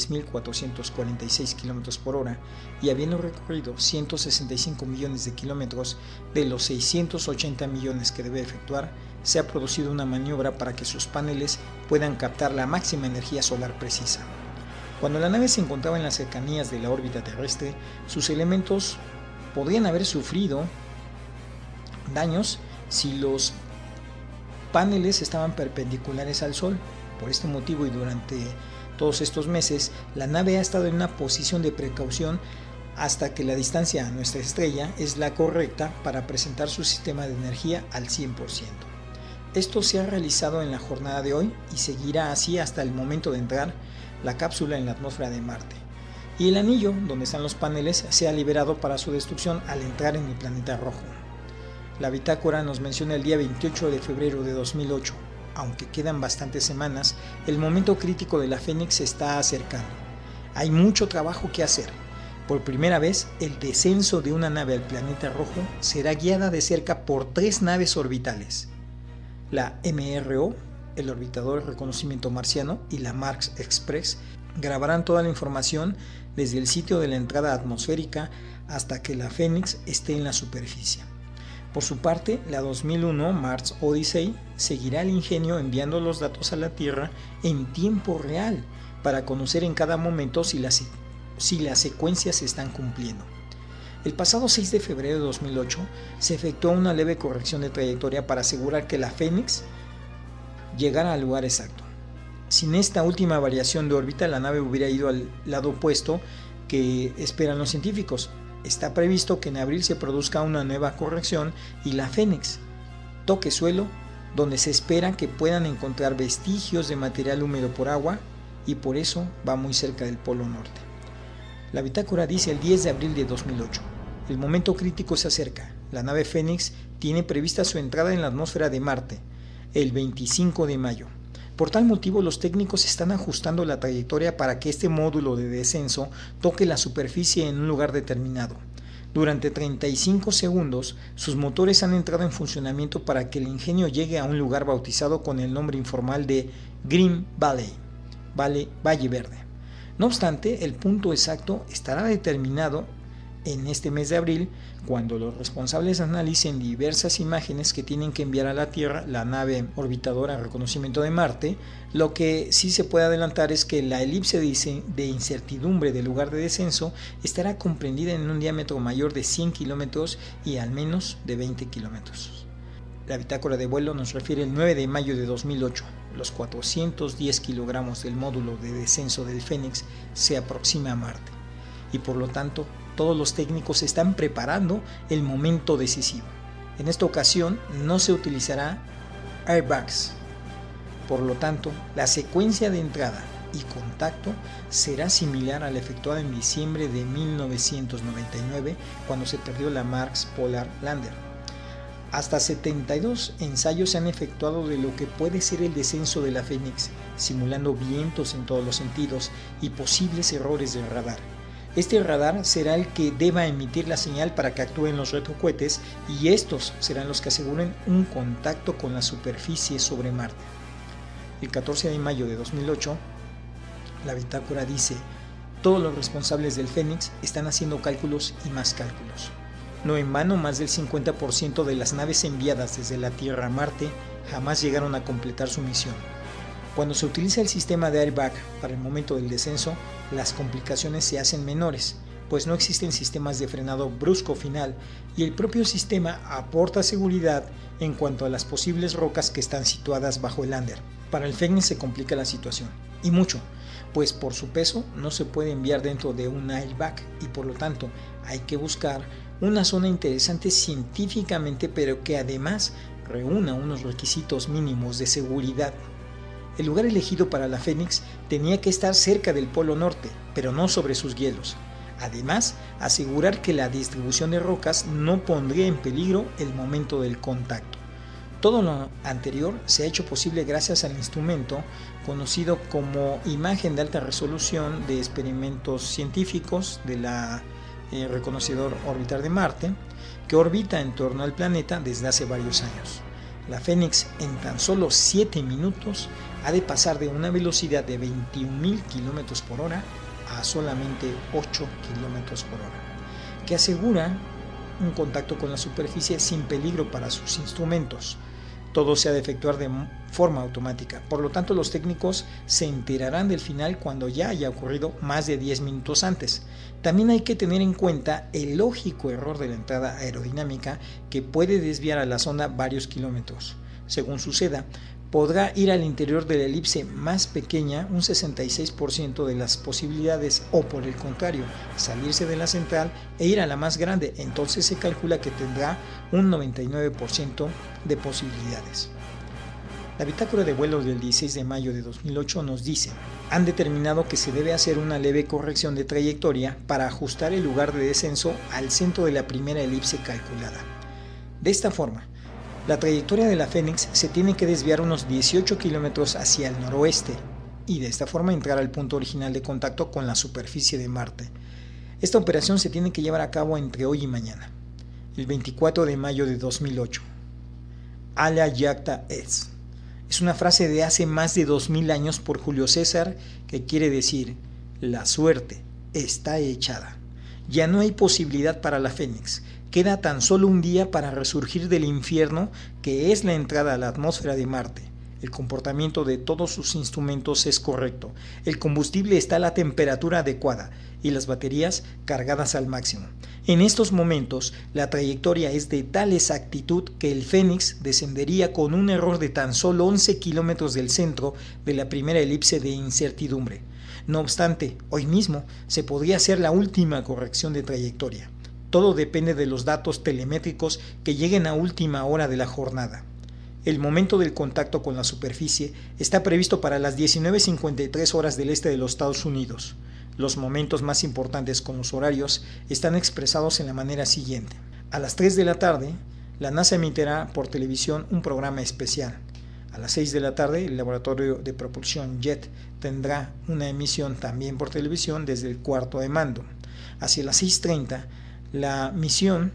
110.446 km por hora y habiendo recorrido 165 millones de kilómetros de los 680 millones que debe efectuar, se ha producido una maniobra para que sus paneles puedan captar la máxima energía solar precisa. Cuando la nave se encontraba en las cercanías de la órbita terrestre, sus elementos podrían haber sufrido daños si los paneles estaban perpendiculares al Sol. Por este motivo y durante todos estos meses, la nave ha estado en una posición de precaución hasta que la distancia a nuestra estrella es la correcta para presentar su sistema de energía al 100%. Esto se ha realizado en la jornada de hoy y seguirá así hasta el momento de entrar la cápsula en la atmósfera de Marte, y el anillo donde están los paneles se ha liberado para su destrucción al entrar en el planeta rojo. La bitácora nos menciona el día 28 de febrero de 2008. Aunque quedan bastantes semanas, el momento crítico de la Fénix se está acercando. Hay mucho trabajo que hacer. Por primera vez, el descenso de una nave al planeta rojo será guiada de cerca por 3 naves orbitales. La MRO, el orbitador de reconocimiento marciano, y la Mars Express grabarán toda la información desde el sitio de la entrada atmosférica hasta que la Fénix esté en la superficie. Por su parte, la 2001 Mars Odyssey seguirá el ingenio enviando los datos a la Tierra en tiempo real para conocer en cada momento si las secuencias se están cumpliendo. El pasado 6 de febrero de 2008 se efectuó una leve corrección de trayectoria para asegurar que la Phoenix llegara al lugar exacto. Sin esta última variación de órbita, la nave hubiera ido al lado opuesto que esperan los científicos. Está previsto que en abril se produzca una nueva corrección y la Phoenix toque suelo, donde se espera que puedan encontrar vestigios de material húmedo por agua, y por eso va muy cerca del Polo Norte. La bitácora dice el 10 de abril de 2008. El momento crítico se acerca. La nave Phoenix tiene prevista su entrada en la atmósfera de Marte el 25 de mayo. Por tal motivo, los técnicos están ajustando la trayectoria para que este módulo de descenso toque la superficie en un lugar determinado. Durante 35 segundos, sus motores han entrado en funcionamiento para que el ingenio llegue a un lugar bautizado con el nombre informal de Green Valley, Valle Verde. No obstante, el punto exacto estará determinado en este mes de abril, cuando los responsables analicen diversas imágenes que tienen que enviar a la Tierra la nave orbitadora en reconocimiento de Marte. Lo que sí se puede adelantar es que la elipse de incertidumbre del lugar de descenso estará comprendida en un diámetro mayor de 100 kilómetros y al menos de 20 kilómetros. La bitácora de vuelo nos refiere el 9 de mayo de 2008. Los 410 kilogramos del módulo de descenso del Phoenix se aproxima a Marte y por lo tanto todos los técnicos están preparando el momento decisivo. En esta ocasión no se utilizará airbags. Por lo tanto, la secuencia de entrada y contacto será similar a la efectuada en diciembre de 1999, cuando se perdió la Mars Polar Lander. Hasta 72 ensayos se han efectuado de lo que puede ser el descenso de la Phoenix, simulando vientos en todos los sentidos y posibles errores del radar. Este radar será el que deba emitir la señal para que actúen los retrocohetes, y estos serán los que aseguren un contacto con la superficie sobre Marte. El 14 de mayo de 2008, la bitácora dice: todos los responsables del Phoenix están haciendo cálculos y más cálculos. No en vano, más del 50% de las naves enviadas desde la Tierra a Marte jamás llegaron a completar su misión. Cuando se utiliza el sistema de airbag para el momento del descenso, las complicaciones se hacen menores, pues no existen sistemas de frenado brusco final y el propio sistema aporta seguridad en cuanto a las posibles rocas que están situadas bajo el lander. Para el Phoenix se complica la situación, y mucho, pues por su peso no se puede enviar dentro de un airbag y por lo tanto hay que buscar una zona interesante científicamente, pero que además reúna unos requisitos mínimos de seguridad. El lugar elegido para la Phoenix tenía que estar cerca del Polo Norte, pero no sobre sus hielos. Además, asegurar que la distribución de rocas no pondría en peligro el momento del contacto. Todo lo anterior se ha hecho posible gracias al instrumento conocido como imagen de alta resolución de experimentos científicos de la reconocedor orbital de Marte, que orbita en torno al planeta desde hace varios años. La Phoenix en tan solo 7 minutos ha de pasar de una velocidad de 21.000 km por hora a solamente 8 km por hora, que asegura un contacto con la superficie sin peligro para sus instrumentos. Todo se ha de efectuar de forma automática, por lo tanto los técnicos se enterarán del final cuando ya haya ocurrido más de 10 minutos antes. También hay que tener en cuenta el lógico error de la entrada aerodinámica, que puede desviar a la sonda varios kilómetros. Según suceda, podrá ir al interior de la elipse más pequeña un 66% de las posibilidades, o por el contrario, salirse de la central e ir a la más grande. Entonces se calcula que tendrá un 99% de posibilidades. La bitácora de vuelo del 16 de mayo de 2008 nos dice: han determinado que se debe hacer una leve corrección de trayectoria para ajustar el lugar de descenso al centro de la primera elipse calculada. De esta forma, la trayectoria de la Phoenix se tiene que desviar unos 18 kilómetros hacia el noroeste y de esta forma entrar al punto original de contacto con la superficie de Marte. Esta operación se tiene que llevar a cabo entre hoy y mañana. El 24 de mayo de 2008. Ala Yacta es una frase de hace más de 2000 años por Julio César, que quiere decir: la suerte está echada. Ya no hay posibilidad para la Phoenix. Queda tan solo un día para resurgir del infierno que es la entrada a la atmósfera de Marte. El comportamiento de todos sus instrumentos es correcto. El combustible está a la temperatura adecuada y las baterías cargadas al máximo. En estos momentos, la trayectoria es de tal exactitud que el Fénix descendería con un error de tan solo 11 kilómetros del centro de la primera elipse de incertidumbre. No obstante, hoy mismo se podría hacer la última corrección de trayectoria. Todo depende de los datos telemétricos que lleguen a última hora de la jornada. El momento del contacto con la superficie está previsto para las 19:53 horas del este de los Estados Unidos. Los momentos más importantes con los horarios están expresados en la manera siguiente. A las 3 de la tarde, la NASA emitirá por televisión un programa especial. A las 6 de la tarde, el laboratorio de propulsión JET tendrá una emisión también por televisión desde el cuarto de mando. Hacia las 6:30, la misión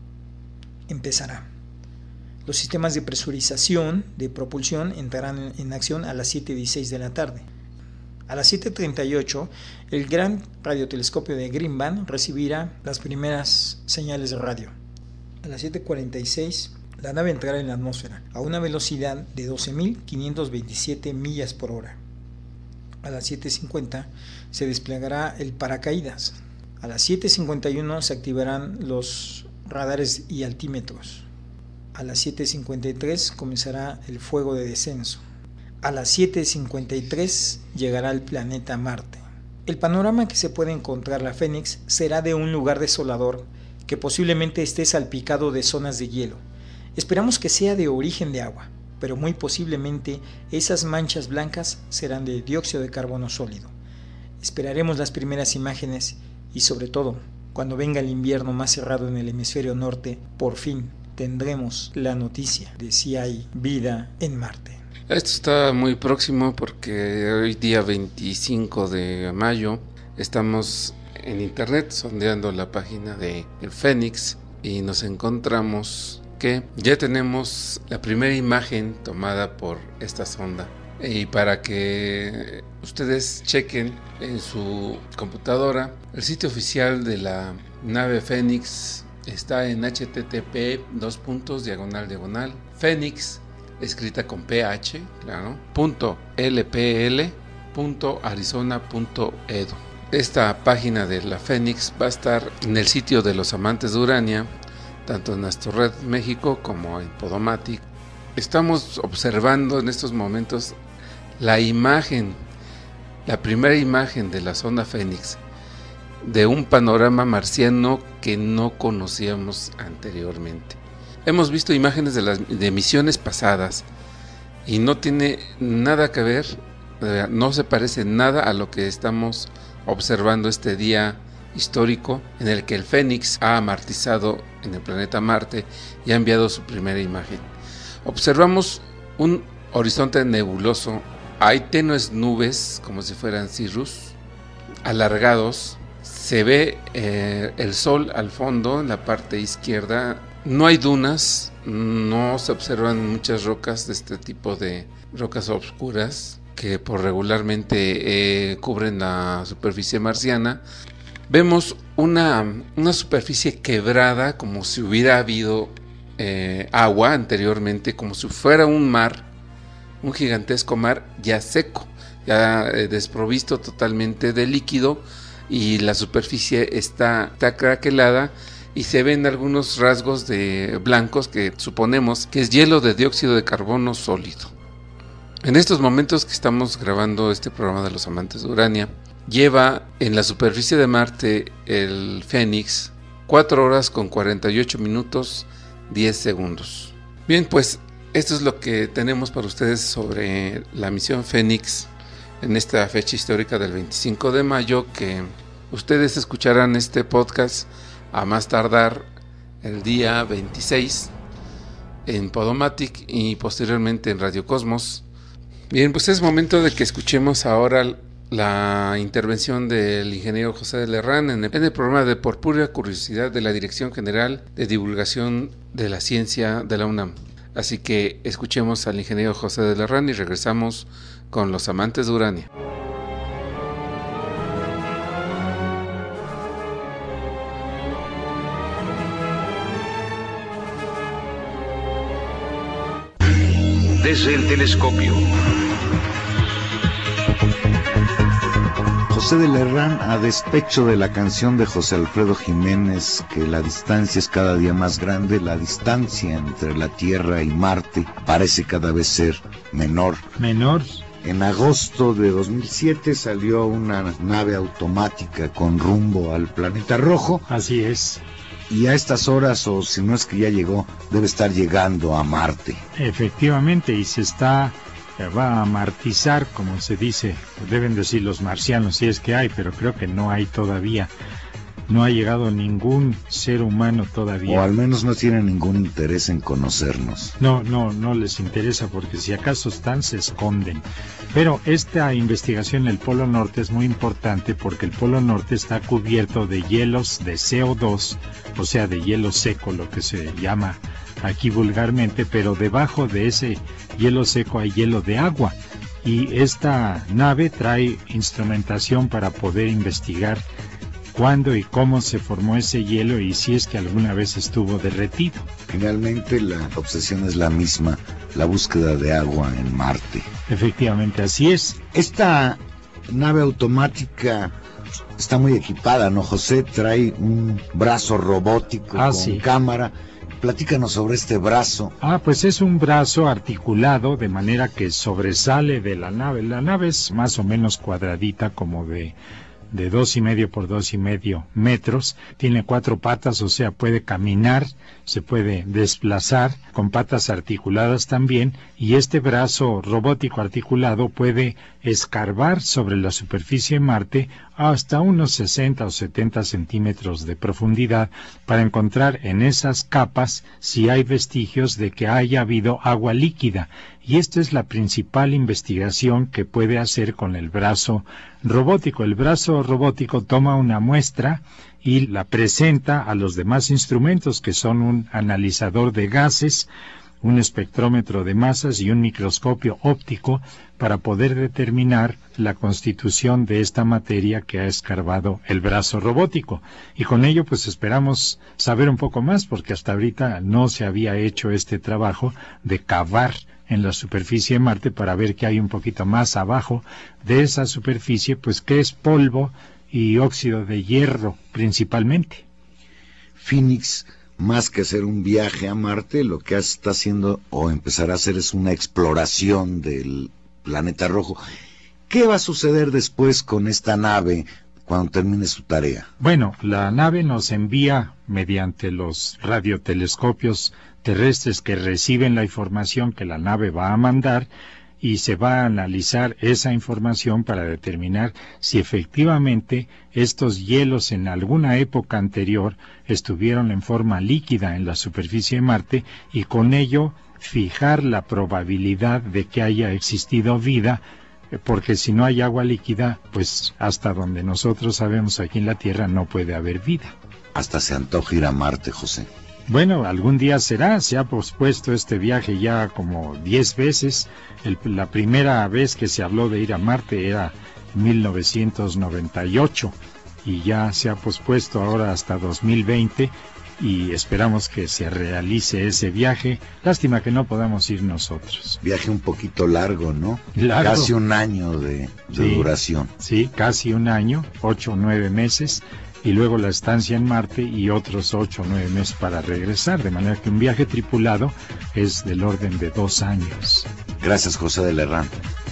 empezará. Los sistemas de presurización de propulsión entrarán en acción a las 7:16 de la tarde. A las 7:38, el gran radiotelescopio de Green recibirá las primeras señales de radio. A las 7:46, la nave entrará en la atmósfera a una velocidad de 12.527 millas por hora. A las 7:50 se desplegará el paracaídas. A las 7:51 se activarán los radares y altímetros. A las 7:53 comenzará el fuego de descenso. A las 7:53 llegará al planeta Marte. El panorama que se puede encontrar la Fénix será de un lugar desolador que posiblemente esté salpicado de zonas de hielo. Esperamos que sea de origen de agua, pero muy posiblemente esas manchas blancas serán de dióxido de carbono sólido. Esperaremos las primeras imágenes y sobre todo, cuando venga el invierno más cerrado en el hemisferio norte, por fin tendremos la noticia de si hay vida en Marte. Esto está muy próximo porque hoy día 25 de mayo estamos en internet sondeando la página de el Fénix y nos encontramos que ya tenemos la primera imagen tomada por esta sonda. Y para que ustedes chequen en su computadora, el sitio oficial de la nave Fénix está en http://Fénix, escrita con PH, claro, .lpl.arizona.edu. Esta página de la Fénix va a estar en el sitio de los amantes de Urania, tanto en Astrored México como en Podomatic. Estamos observando en estos momentos la primera imagen de la sonda Fénix, de un panorama marciano que no conocíamos anteriormente. Hemos visto imágenes de misiones pasadas y no tiene nada que ver, no se parece nada a lo que estamos observando este día histórico en el que el Fénix ha amartizado en el planeta Marte y ha enviado su primera imagen. Observamos un horizonte nebuloso, hay tenues nubes como si fueran cirrus alargados. Se ve el sol al fondo, en la parte izquierda. No hay dunas, no se observan muchas rocas de este tipo de rocas oscuras que por regularmente cubren la superficie marciana. Vemos una superficie quebrada, como si hubiera habido agua anteriormente, como si fuera un mar, un gigantesco mar ya seco, ya desprovisto totalmente de líquido. Y la superficie está craquelada y se ven algunos rasgos de blancos que suponemos que es hielo de dióxido de carbono sólido. En estos momentos que estamos grabando este programa de los amantes de Urania, lleva en la superficie de Marte el Fénix 4 horas con 48 minutos 10 segundos. Bien, pues esto es lo que tenemos para ustedes sobre la misión Fénix en esta fecha histórica del 25 de mayo, que ustedes escucharán este podcast a más tardar el día 26 en Podomatic y posteriormente en Radio Cosmos. Bien, pues es momento de que escuchemos ahora la intervención del ingeniero José de Lerrán en el programa de Por Pura Curiosidad de la Dirección General de Divulgación de la Ciencia de la UNAM. Así que escuchemos al ingeniero José de Lerrán y regresamos con los amantes de Urania. desde el telescopio. José de Lerrán, a despecho de la canción de José Alfredo Jiménez, que la distancia es cada día más grande, la distancia entre la Tierra y Marte parece cada vez ser menor. En agosto de 2007 salió una nave automática con rumbo al planeta rojo. Así es. Y a estas horas, o si no es que ya llegó, debe estar llegando a Marte. Efectivamente, y va a martizar, como se dice, deben decir los marcianos, si es que hay, pero creo que no hay todavía. No ha llegado ningún ser humano todavía. O al menos no tienen ningún interés en conocernos. No les interesa, porque si acaso están, se esconden. Pero esta investigación en el Polo Norte es muy importante porque el Polo Norte está cubierto de hielos de CO2, o sea, de hielo seco, lo que se llama aquí vulgarmente, pero debajo de ese hielo seco hay hielo de agua. Y esta nave trae instrumentación para poder investigar cuándo y cómo se formó ese hielo y si es que alguna vez estuvo derretido. Finalmente la obsesión es la misma, la búsqueda de agua en Marte. Efectivamente, así es. Esta nave automática está muy equipada, ¿no, José? Trae un brazo robótico con cámara. Platícanos sobre este brazo. Pues es un brazo articulado de manera que sobresale de la nave. La nave es más o menos cuadradita, como de 2,5 por 2,5 metros, tiene 4 patas, o sea, puede caminar, se puede desplazar, con patas articuladas también, y este brazo robótico articulado puede escarbar sobre la superficie de Marte hasta unos 60 o 70 centímetros de profundidad para encontrar en esas capas si hay vestigios de que haya habido agua líquida. Y esta es la principal investigación que puede hacer con el brazo robótico. El brazo robótico toma una muestra y la presenta a los demás instrumentos, que son un analizador de gases, un espectrómetro de masas y un microscopio óptico, para poder determinar la constitución de esta materia que ha escarbado el brazo robótico. Y con ello pues esperamos saber un poco más, porque hasta ahorita no se había hecho este trabajo de cavar en la superficie de Marte para ver qué hay un poquito más abajo de esa superficie, pues que es polvo y óxido de hierro principalmente. Phoenix, más que hacer un viaje a Marte, lo que está haciendo o empezará a hacer es una exploración del planeta rojo. ¿Qué va a suceder después con esta nave cuando termine su tarea? Bueno, la nave nos envía mediante los radiotelescopios terrestres que reciben la información que la nave va a mandar, y se va a analizar esa información para determinar si efectivamente estos hielos en alguna época anterior estuvieron en forma líquida en la superficie de Marte, y con ello fijar la probabilidad de que haya existido vida, porque si no hay agua líquida, pues hasta donde nosotros sabemos aquí en la Tierra no puede haber vida. Hasta se antoja ir a Marte, José. Bueno, algún día será. Se ha pospuesto este viaje ya como 10 veces. La primera vez que se habló de ir a Marte era 1998 y ya se ha pospuesto ahora hasta 2020 y esperamos que se realice ese viaje. Lástima que no podamos ir nosotros. Viaje un poquito largo, ¿no? Largo. Casi un año de duración. Sí, casi un año, 8 o 9 meses. Y luego la estancia en Marte y otros 8 o 9 meses para regresar, de manera que un viaje tripulado es del orden de 2 años. Gracias, José de Lerrán.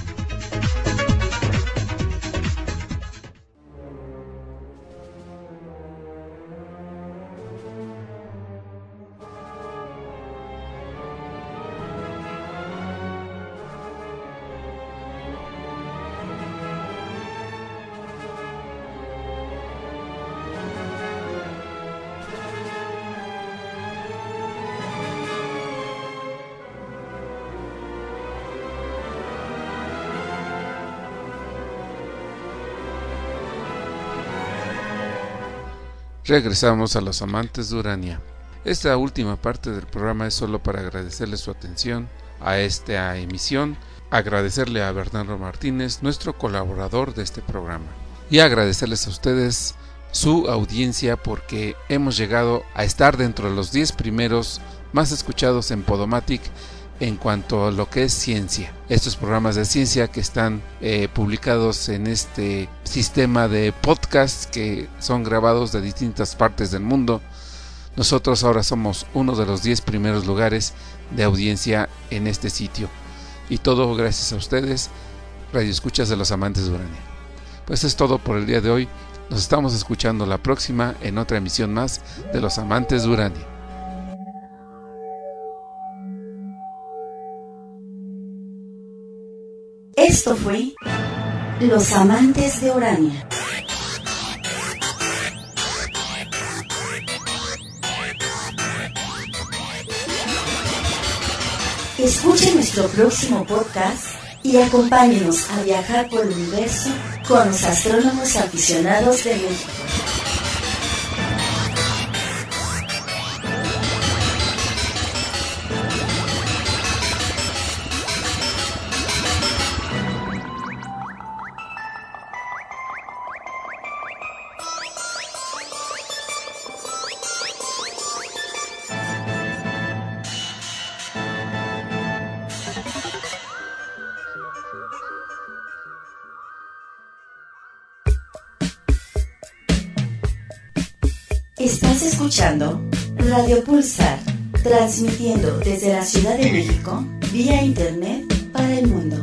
Regresamos a los amantes de Urania. Esta última parte del programa es solo para agradecerle su atención a esta emisión, agradecerle a Bernardo Martínez, nuestro colaborador de este programa, y agradecerles a ustedes su audiencia, porque hemos llegado a estar dentro de los 10 primeros más escuchados en Podomatic en cuanto a lo que es ciencia. Estos programas de ciencia que están publicados en este sistema de podcast que son grabados de distintas partes del mundo. Nosotros ahora somos uno de los 10 primeros lugares de audiencia en este sitio. Y todo gracias a ustedes, radioescuchas de los amantes de Urania. Pues es todo por el día de hoy. Nos estamos escuchando la próxima en otra emisión más de Los Amantes de Urania. Esto fue Los Amantes de Urania. Escuche nuestro próximo podcast y acompáñenos a viajar por el universo con los astrónomos aficionados de México. Estás escuchando Radio Pulsar, transmitiendo desde la Ciudad de México, vía internet para el mundo.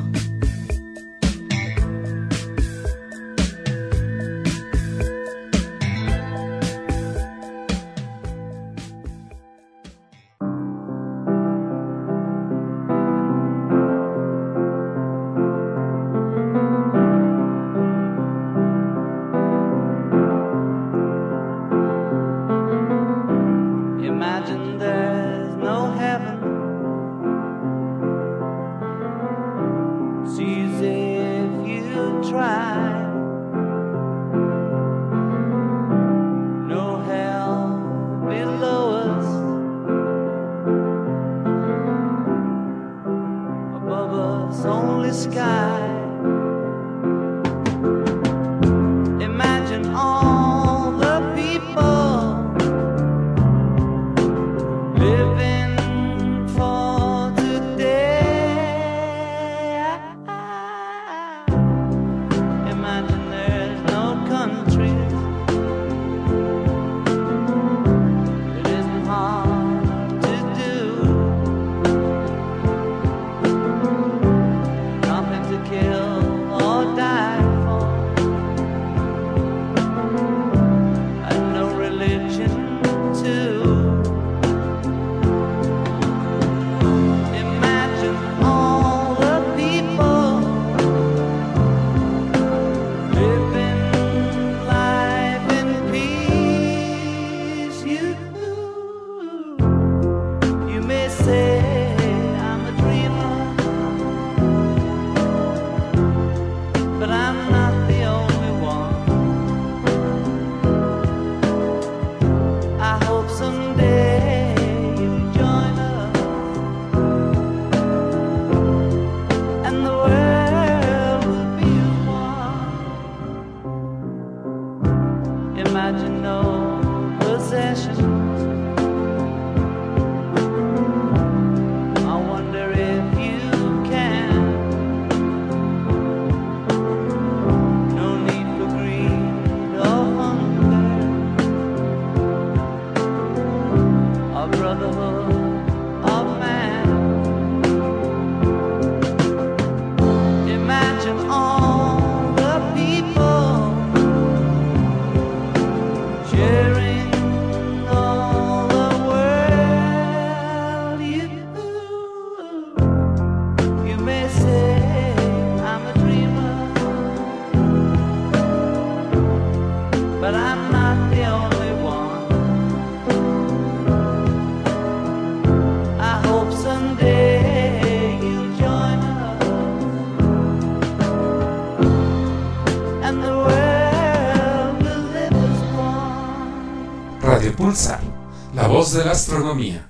Radio Pulsar, la voz de la astronomía.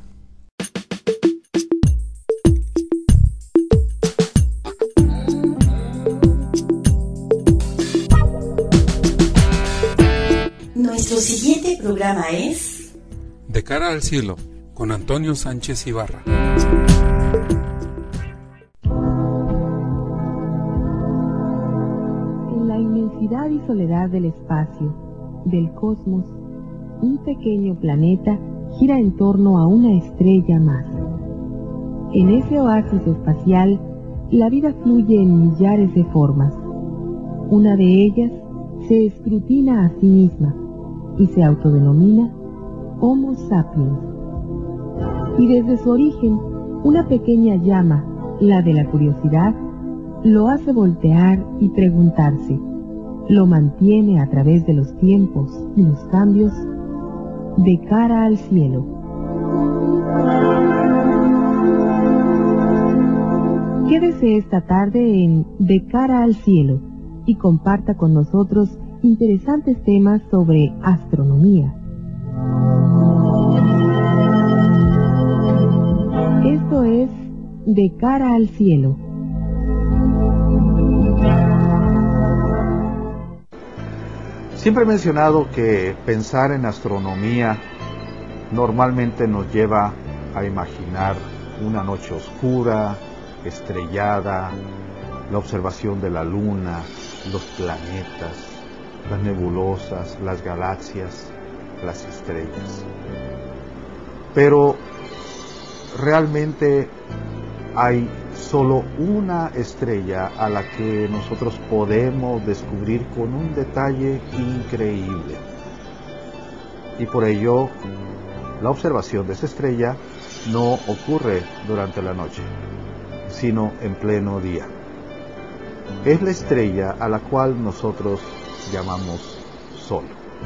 Nuestro siguiente programa es De cara al cielo, con Antonio Sánchez Ibarra. inmensidad y soledad del espacio, del cosmos, un pequeño planeta gira en torno a una estrella más. En ese oasis espacial, la vida fluye en millares de formas. Una de ellas se escrutina a sí misma y se autodenomina Homo sapiens. Y desde su origen, una pequeña llama, la de la curiosidad, lo hace voltear y preguntarse. Lo mantiene a través de los tiempos y los cambios de cara al cielo. Quédese esta tarde en De cara al cielo y comparta con nosotros interesantes temas sobre astronomía. Esto es De cara al cielo. Siempre he mencionado que pensar en astronomía normalmente nos lleva a imaginar una noche oscura, estrellada, la observación de la luna, los planetas, las nebulosas, las galaxias, las estrellas. Pero realmente hay solo una estrella a la que nosotros podemos descubrir con un detalle increíble. Y por ello, la observación de esa estrella no ocurre durante la noche, sino en pleno día. Es la estrella a la cual nosotros llamamos Sol.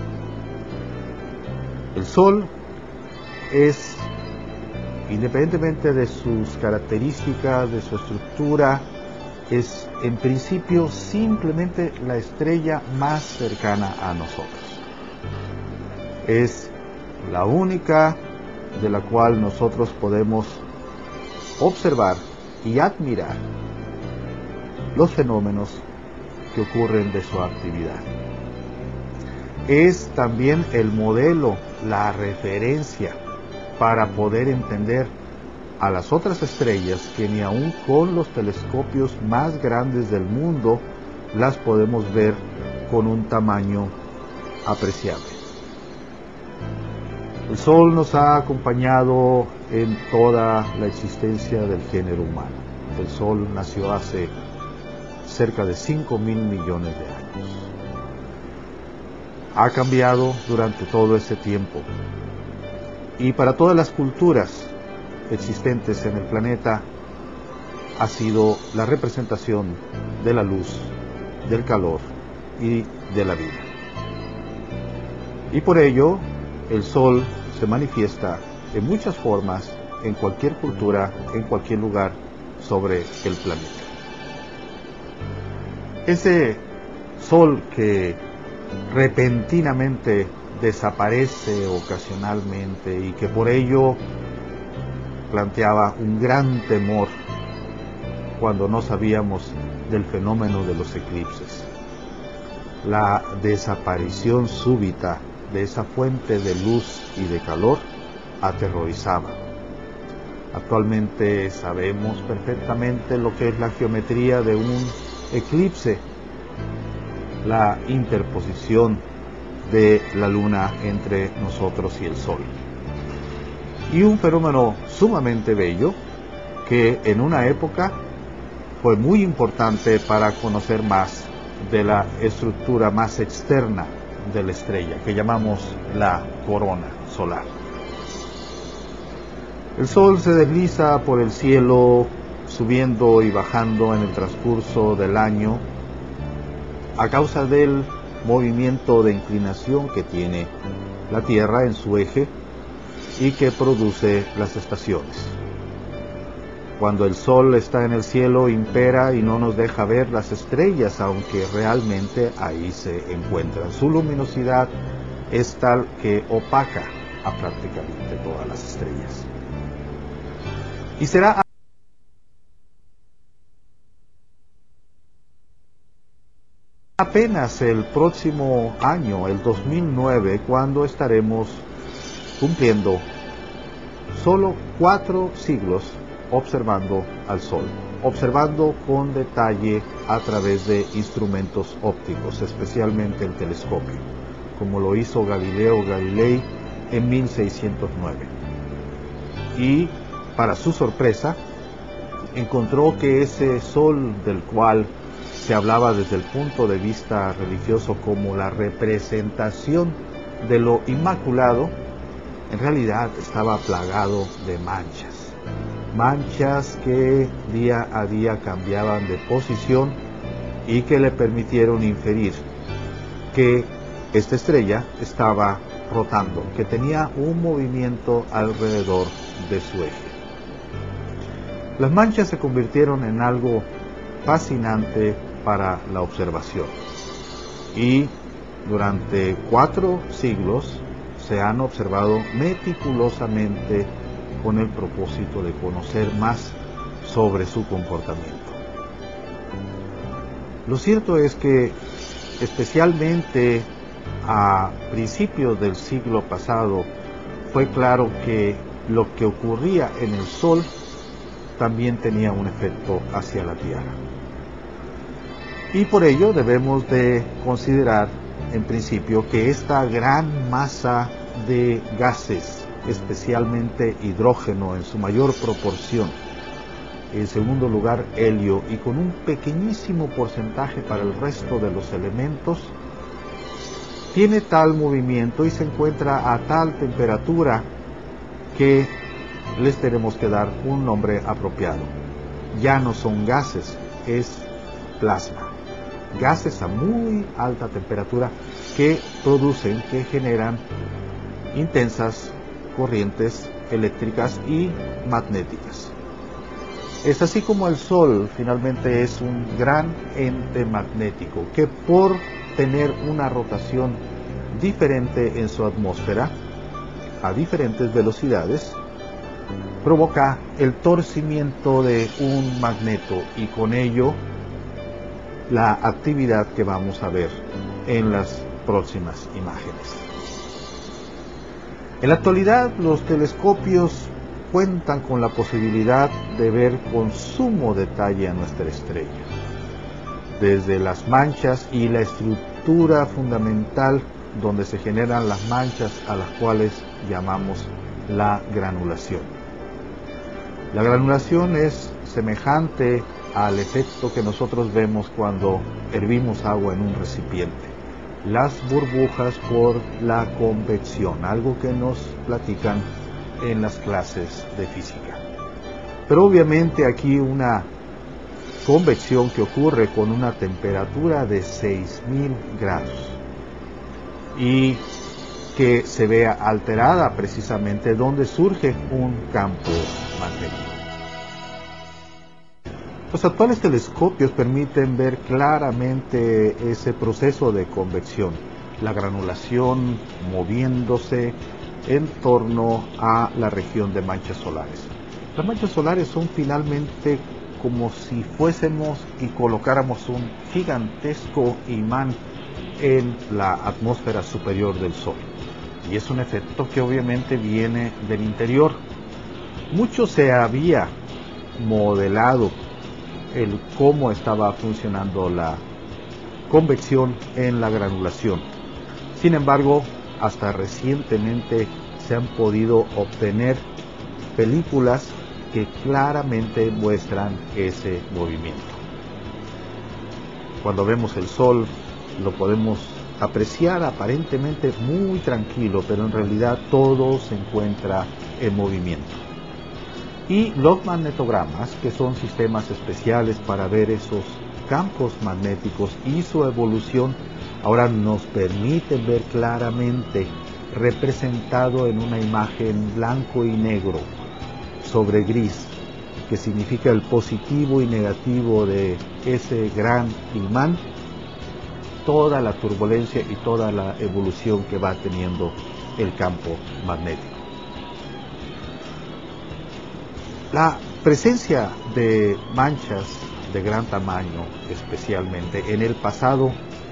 El Sol es, independientemente de sus características, de su estructura, es en principio simplemente la estrella más cercana a nosotros. Es la única de la cual nosotros podemos observar y admirar los fenómenos que ocurren de su actividad. Es también el modelo, la referencia para poder entender a las otras estrellas que ni aun con los telescopios más grandes del mundo las podemos ver con un tamaño apreciable. El Sol nos ha acompañado en toda la existencia del género humano. El Sol nació hace cerca de 5.000 millones de años. Ha cambiado durante todo ese tiempo. Y para todas las culturas existentes en el planeta ha sido la representación de la luz, del calor y de la vida. Y por ello, el Sol se manifiesta en muchas formas en cualquier cultura, en cualquier lugar sobre el planeta. Ese Sol que repentinamente desaparece ocasionalmente y que por ello planteaba un gran temor cuando no sabíamos del fenómeno de los eclipses. La desaparición súbita de esa fuente de luz y de calor aterrorizaba. Actualmente sabemos perfectamente lo que es la geometría de un eclipse, la interposición de la luna entre nosotros y el Sol. Y un fenómeno sumamente bello que en una época fue muy importante para conocer más de la estructura más externa de la estrella, que llamamos la corona solar. El Sol se desliza por el cielo, subiendo y bajando en el transcurso del año, a causa del movimiento de inclinación que tiene la Tierra en su eje y que produce las estaciones. Cuando el Sol está en el cielo, impera y no nos deja ver las estrellas, aunque realmente ahí se encuentran. Su luminosidad es tal que opaca a prácticamente todas las estrellas. Y será apenas el próximo año, el 2009, cuando estaremos cumpliendo solo 4 siglos observando al Sol. observando con detalle a través de instrumentos ópticos, especialmente el telescopio, como lo hizo Galileo Galilei en 1609. Y, para su sorpresa, encontró que ese sol del cual se hablaba desde el punto de vista religioso como la representación de lo inmaculado, en realidad estaba plagado de manchas que día a día cambiaban de posición y que le permitieron inferir que esta estrella estaba rotando, que tenía un movimiento alrededor de su eje. Las manchas se convirtieron en algo fascinante para la observación y durante 4 siglos se han observado meticulosamente con el propósito de conocer más sobre su comportamiento. Lo cierto es que, especialmente a principios del siglo pasado, fue claro que lo que ocurría en el Sol también tenía un efecto hacia la Tierra. Y por ello debemos de considerar, en principio, que esta gran masa de gases, especialmente hidrógeno en su mayor proporción, en segundo lugar helio, y con un pequeñísimo porcentaje para el resto de los elementos, tiene tal movimiento y se encuentra a tal temperatura que les tenemos que dar un nombre apropiado. Ya no son gases, es plasma. Gases a muy alta temperatura que generan intensas corrientes eléctricas y magnéticas. Es así como el Sol finalmente es un gran ente magnético que, por tener una rotación diferente en su atmósfera a diferentes velocidades, provoca el torcimiento de un magneto y con ello la actividad que vamos a ver en las próximas imágenes. En la actualidad, los telescopios cuentan con la posibilidad de ver con sumo detalle a nuestra estrella, desde las manchas y la estructura fundamental donde se generan las manchas, a las cuales llamamos la granulación. La granulación es semejante al efecto que nosotros vemos cuando hervimos agua en un recipiente. Las burbujas por la convección, algo que nos platican en las clases de física. Pero obviamente aquí una convección que ocurre con una temperatura de 6000 grados y que se vea alterada precisamente donde surge un campo magnético. Los actuales telescopios permiten ver claramente ese proceso de convección, la granulación moviéndose en torno a la región de manchas solares. Las manchas solares son finalmente como si fuésemos y colocáramos un gigantesco imán en la atmósfera superior del Sol. Y es un efecto que obviamente viene del interior. Mucho se había modelado el cómo estaba funcionando la convección en la granulación. Sin embargo, hasta recientemente se han podido obtener películas que claramente muestran ese movimiento. Cuando vemos el Sol, lo podemos apreciar aparentemente muy tranquilo, pero en realidad todo se encuentra en movimiento. Y los magnetogramas, que son sistemas especiales para ver esos campos magnéticos y su evolución, ahora nos permiten ver claramente representado en una imagen blanco y negro sobre gris, que significa el positivo y negativo de ese gran imán, toda la turbulencia y toda la evolución que va teniendo el campo magnético. La presencia de manchas de gran tamaño, especialmente en el pasado,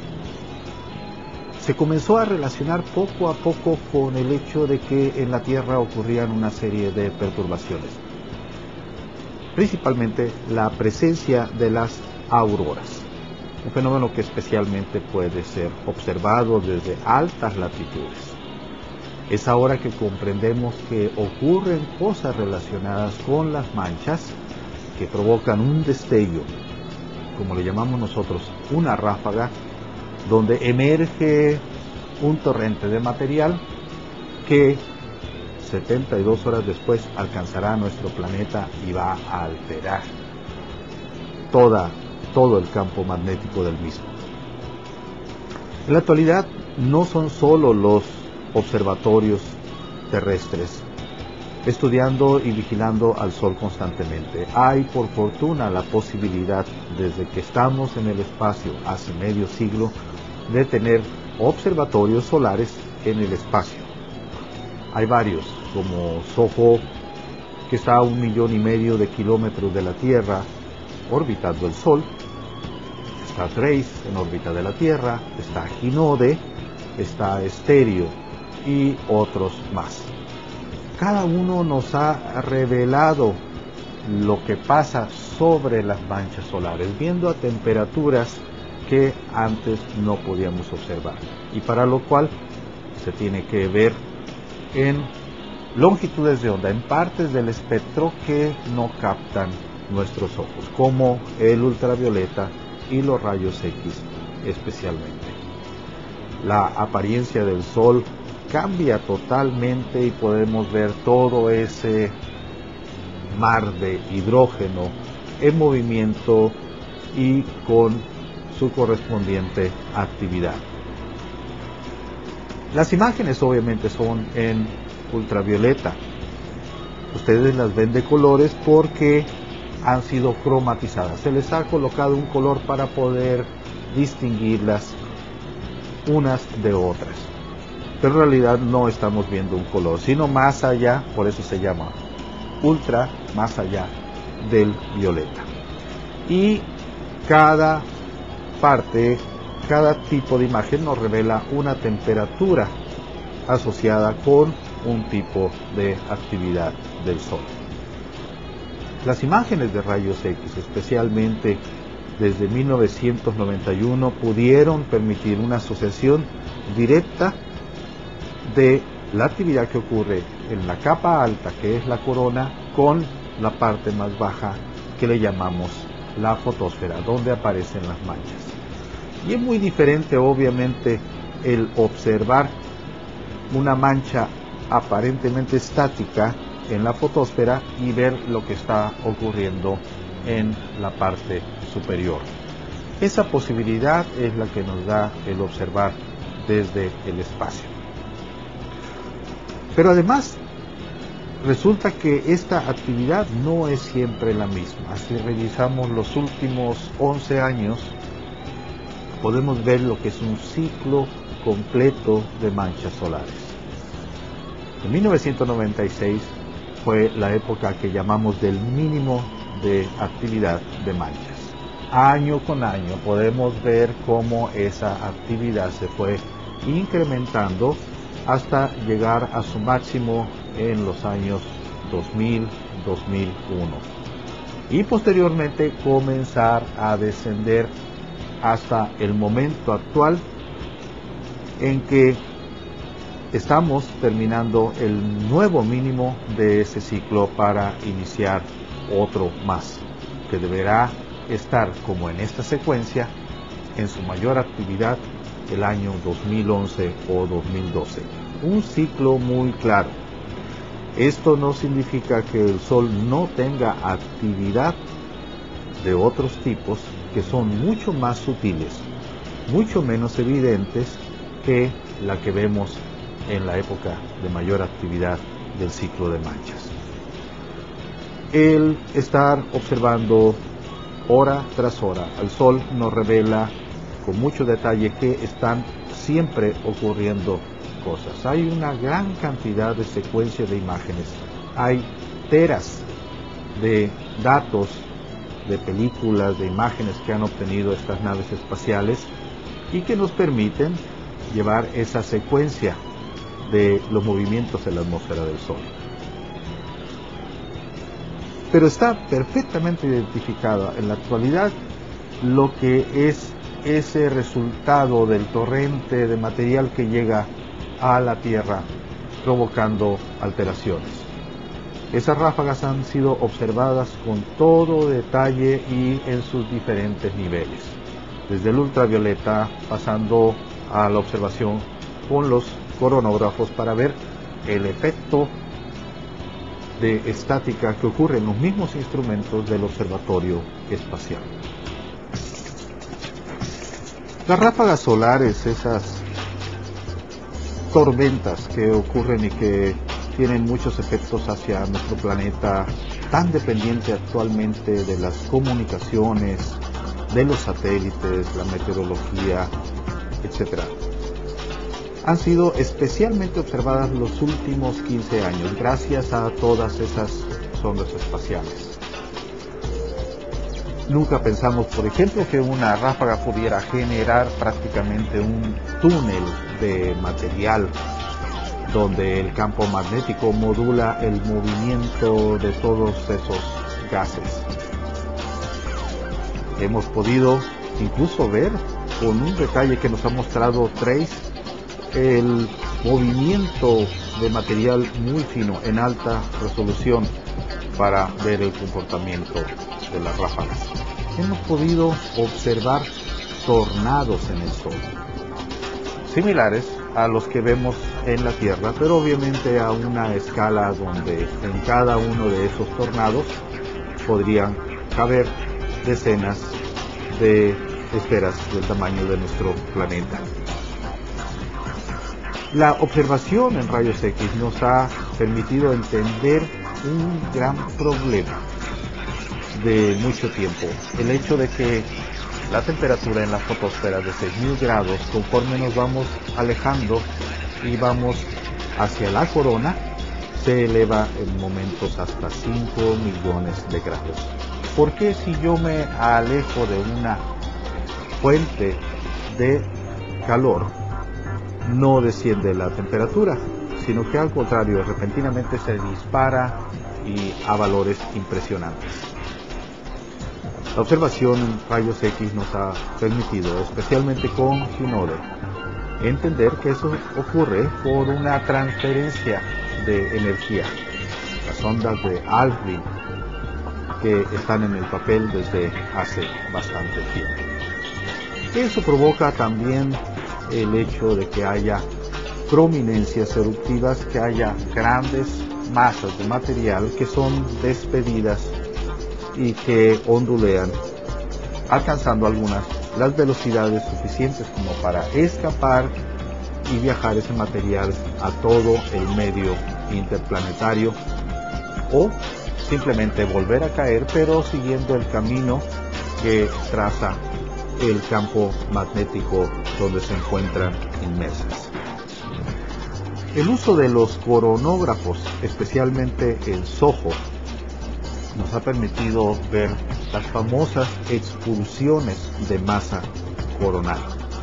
se comenzó a relacionar poco a poco con el hecho de que en la Tierra ocurrían una serie de perturbaciones. principalmente la presencia de las auroras, un fenómeno que especialmente puede ser observado desde altas latitudes. Es ahora que comprendemos que ocurren cosas relacionadas con las manchas que provocan un destello, como le llamamos nosotros, una ráfaga, donde emerge un torrente de material que 72 horas después alcanzará nuestro planeta y va a alterar todo el campo magnético del mismo. En la actualidad no son solo los observatorios terrestres estudiando y vigilando al Sol constantemente. Hay, por fortuna, la posibilidad, desde que estamos en el espacio hace medio siglo, de tener observatorios solares en el espacio. Hay varios, como SOHO, que está a 1,5 millones de kilómetros de la Tierra, orbitando el Sol. Está Trace, en órbita de la Tierra. Está Ginode, está Stereo y otros más. Cada uno nos ha revelado lo que pasa sobre las manchas solares, viendo a temperaturas que antes no podíamos observar, y para lo cual se tiene que ver en longitudes de onda, en partes del espectro que no captan nuestros ojos, como el ultravioleta y los rayos X especialmente. La apariencia del Sol cambia totalmente y podemos ver todo ese mar de hidrógeno en movimiento y con su correspondiente actividad. Las imágenes obviamente son en ultravioleta. Ustedes las ven de colores porque han sido cromatizadas. Se les ha colocado un color para poder distinguirlas unas de otras. Pero en realidad no estamos viendo un color, sino más allá, por eso se llama ultra, más allá del violeta. Y cada parte, cada tipo de imagen nos revela una temperatura asociada con un tipo de actividad del Sol. Las imágenes de rayos X, especialmente desde 1991, pudieron permitir una asociación directa de la actividad que ocurre en la capa alta, que es la corona, con la parte más baja, que le llamamos la fotosfera, donde aparecen las manchas. Y es muy diferente, obviamente, el observar una mancha aparentemente estática en la fotosfera y ver lo que está ocurriendo en la parte superior. Esa posibilidad es la que nos da el observar desde el espacio. Pero además, resulta que esta actividad no es siempre la misma. Si revisamos los últimos 11 años, podemos ver lo que es un ciclo completo de manchas solares. En 1996 fue la época que llamamos del mínimo de actividad de manchas. Año con año podemos ver cómo esa actividad se fue incrementando hasta llegar a su máximo en los años 2000, 2001 y posteriormente comenzar a descender hasta el momento actual en que estamos terminando el nuevo mínimo de ese ciclo para iniciar otro más, que deberá estar, como en esta secuencia, en su mayor actividad el año 2011 o 2012. Un ciclo muy claro. Esto no significa que el Sol no tenga actividad de otros tipos que son mucho más sutiles, mucho menos evidentes que la que vemos en la época de mayor actividad del ciclo de manchas. El estar observando hora tras hora al Sol nos revela con mucho detalle que están siempre ocurriendo cosas. Hay una gran cantidad de secuencias de imágenes, hay teras de datos, de películas, de imágenes que han obtenido estas naves espaciales y que nos permiten llevar esa secuencia de los movimientos en la atmósfera del Sol. pero está perfectamente identificada en la actualidad lo que es ese resultado del torrente de material que llega a la Tierra provocando alteraciones. Esas ráfagas han sido observadas con todo detalle y en sus diferentes niveles, desde el ultravioleta pasando a la observación con los coronógrafos para ver el efecto de estática que ocurre en los mismos instrumentos del observatorio espacial. Las ráfagas solares, esas tormentas que ocurren y que tienen muchos efectos hacia nuestro planeta, tan dependiente actualmente de las comunicaciones, de los satélites, la meteorología, etc., han sido especialmente observadas los últimos 15 años, gracias a todas esas sondas espaciales. Nunca pensamos, por ejemplo, que una ráfaga pudiera generar prácticamente un túnel de material donde el campo magnético modula el movimiento de todos esos gases. Hemos podido incluso ver con un detalle que nos ha mostrado Trace el movimiento de material muy fino en alta resolución para ver el comportamiento de las ráfagas. Hemos podido observar tornados en el Sol, similares a los que vemos en la Tierra, pero obviamente a una escala donde en cada uno de esos tornados podrían caber decenas de esferas del tamaño de nuestro planeta. La observación en rayos X nos ha permitido entender un gran problema de mucho tiempo, el hecho de que la temperatura en la fotosfera de 6.000 grados, conforme nos vamos alejando y vamos hacia la corona, se eleva en momentos hasta 5 millones de grados. ¿Por qué si yo me alejo de una fuente de calor no desciende la temperatura, sino que al contrario, repentinamente se dispara y a valores impresionantes? La observación en rayos X nos ha permitido, especialmente con Junodo, entender que eso ocurre por una transferencia de energía. Las ondas de Aldrin, que están en el papel desde hace bastante tiempo. Eso provoca también el hecho de que haya prominencias eruptivas, que haya grandes masas de material que son despedidas y que ondulean, alcanzando algunas las velocidades suficientes como para escapar y viajar ese material a todo el medio interplanetario, o simplemente volver a caer, pero siguiendo el camino que traza el campo magnético donde se encuentran inmersas. El uso de los coronógrafos, especialmente el SOHO, nos ha permitido ver las famosas expulsiones de masa coronal.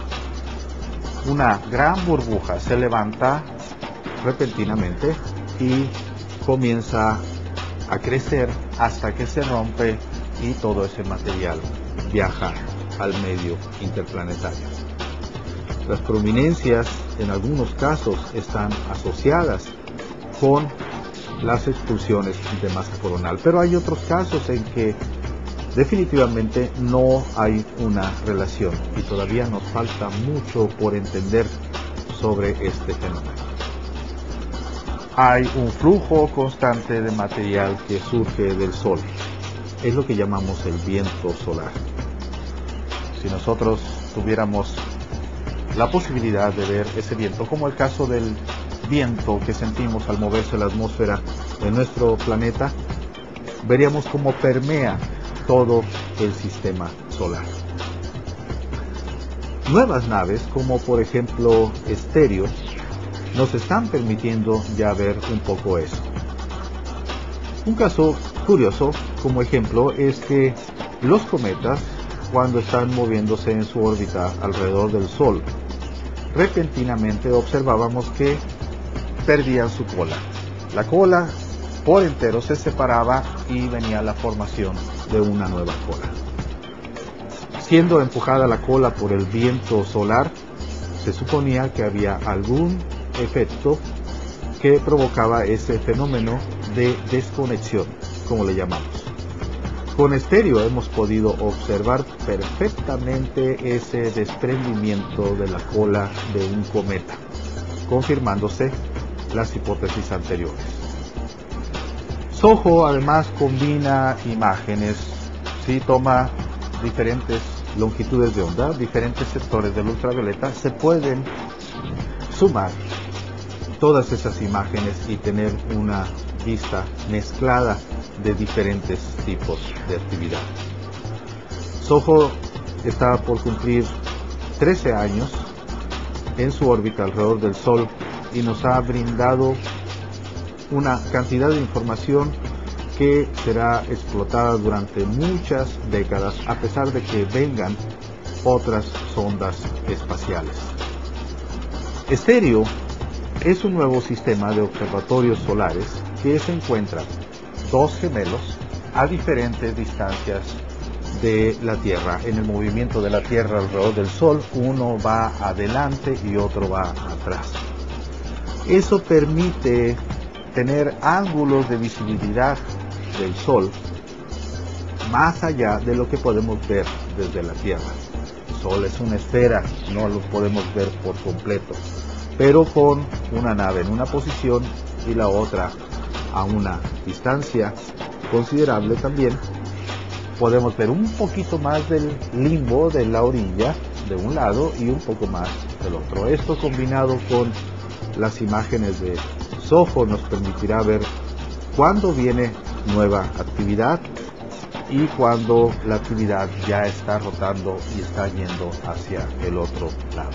Una gran burbuja se levanta repentinamente y comienza a crecer hasta que se rompe y todo ese material viaja al medio interplanetario. Las prominencias en algunos casos están asociadas con las expulsiones de masa coronal, pero hay otros casos en que definitivamente no hay una relación y todavía nos falta mucho por entender sobre este fenómeno. Hay un flujo constante de material que surge del Sol, es lo que llamamos el viento solar. Si nosotros tuviéramos la posibilidad de ver ese viento, como el caso del viento que sentimos al moverse la atmósfera de nuestro planeta, veríamos cómo permea todo el sistema solar. Nuevas naves, como por ejemplo Stereo, nos están permitiendo ya ver un poco eso. Un caso curioso, como ejemplo, es que los cometas, cuando están moviéndose en su órbita alrededor del Sol, repentinamente observábamos que perdían su cola. La cola por entero se separaba y venía la formación de una nueva cola. Siendo empujada la cola por el viento solar, se suponía que había algún efecto que provocaba ese fenómeno de desconexión, como le llamamos. Con estéreo hemos podido observar perfectamente ese desprendimiento de la cola de un cometa, confirmándose las hipótesis anteriores. SOHO además combina imágenes, sí, toma diferentes longitudes de onda, diferentes sectores del ultravioleta, se pueden sumar todas esas imágenes y tener una vista mezclada de diferentes tipos de actividad. SOHO está por cumplir 13 años en su órbita alrededor del Sol y nos ha brindado una cantidad de información que será explotada durante muchas décadas, a pesar de que vengan otras sondas espaciales. Estéreo es un nuevo sistema de observatorios solares que se encuentran dos gemelos a diferentes distancias de la Tierra. En el movimiento de la Tierra alrededor del Sol, uno va adelante y otro va atrás. Eso permite tener ángulos de visibilidad del Sol más allá de lo que podemos ver desde la Tierra. El Sol es una esfera, no lo podemos ver por completo, pero con una nave en una posición y la otra a una distancia considerable también, podemos ver un poquito más del limbo de la orilla de un lado y un poco más del otro. Esto combinado con las imágenes de SOHO nos permitirá ver cuándo viene nueva actividad y cuando la actividad ya está rotando y está yendo hacia el otro lado.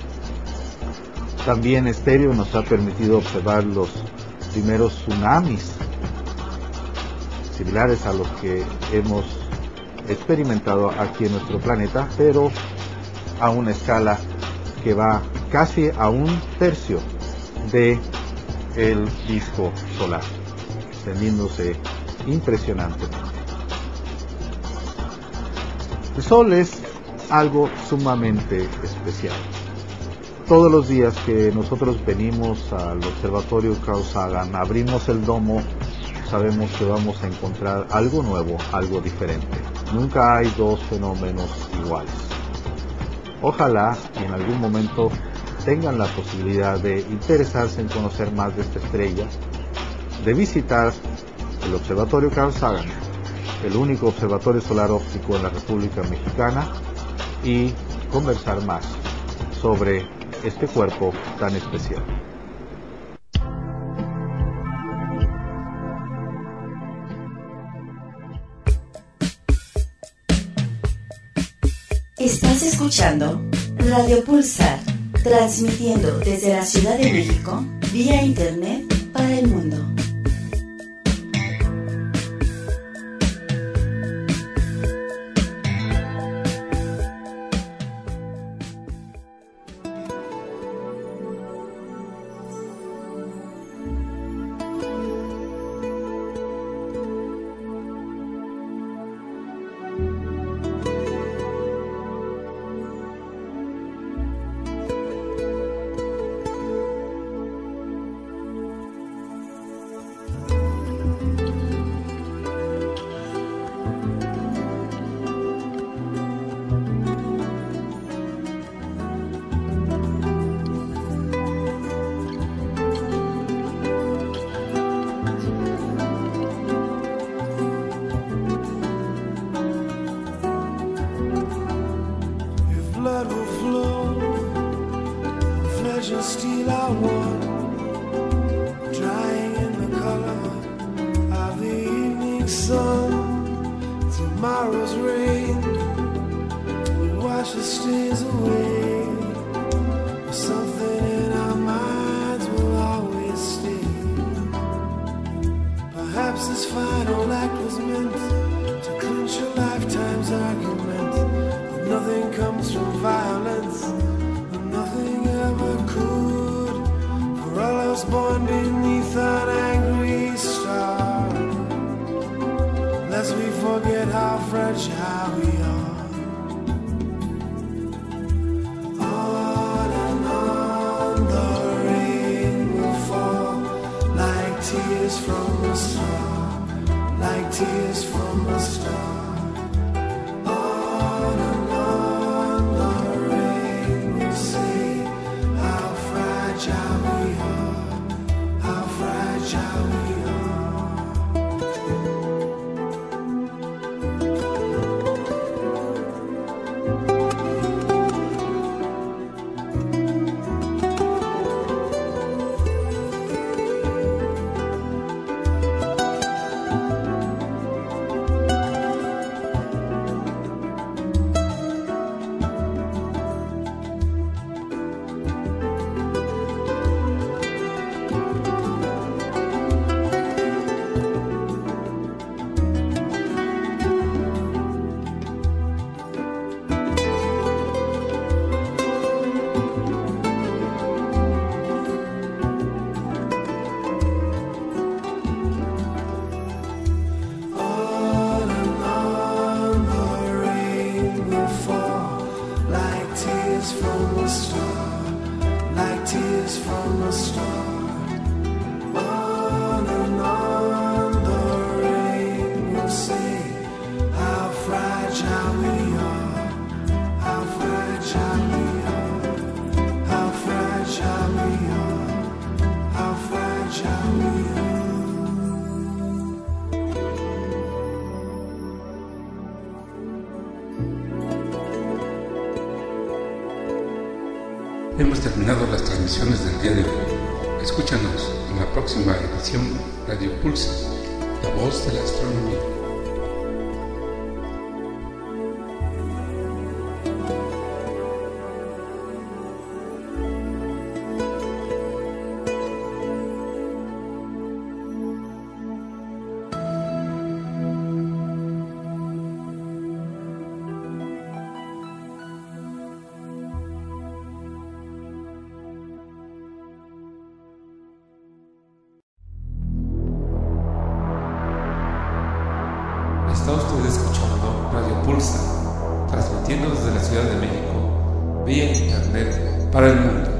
También estéreo nos ha permitido observar los primeros tsunamis similares a los que hemos experimentado aquí en nuestro planeta, pero a una escala que va casi a 1/3 de el disco solar, extendiéndose impresionantemente. El Sol es algo sumamente especial. Todos los días que nosotros venimos al observatorio Carl Sagan, abrimos el domo, sabemos que vamos a encontrar algo nuevo, algo diferente. Nunca hay dos fenómenos iguales. Ojalá y en algún momento tengan la posibilidad de interesarse en conocer más de esta estrella, de visitar el observatorio Carl Sagan, el único observatorio solar óptico en la República Mexicana, y conversar más sobre este cuerpo tan especial. Estás escuchando Radio Pulsar, transmitiendo desde la Ciudad de México, vía internet para el mundo. Born beneath an angry star. as we forget how fragile we are. On and on the rain will fall like tears from a star, like tears from a star. Hemos terminado las transmisiones del día de hoy. Escúchanos en la próxima edición Radio Pulsar, la voz de la astronomía. Está usted escuchando Radio Pulsar, transmitiendo desde la Ciudad de México, vía internet para el mundo.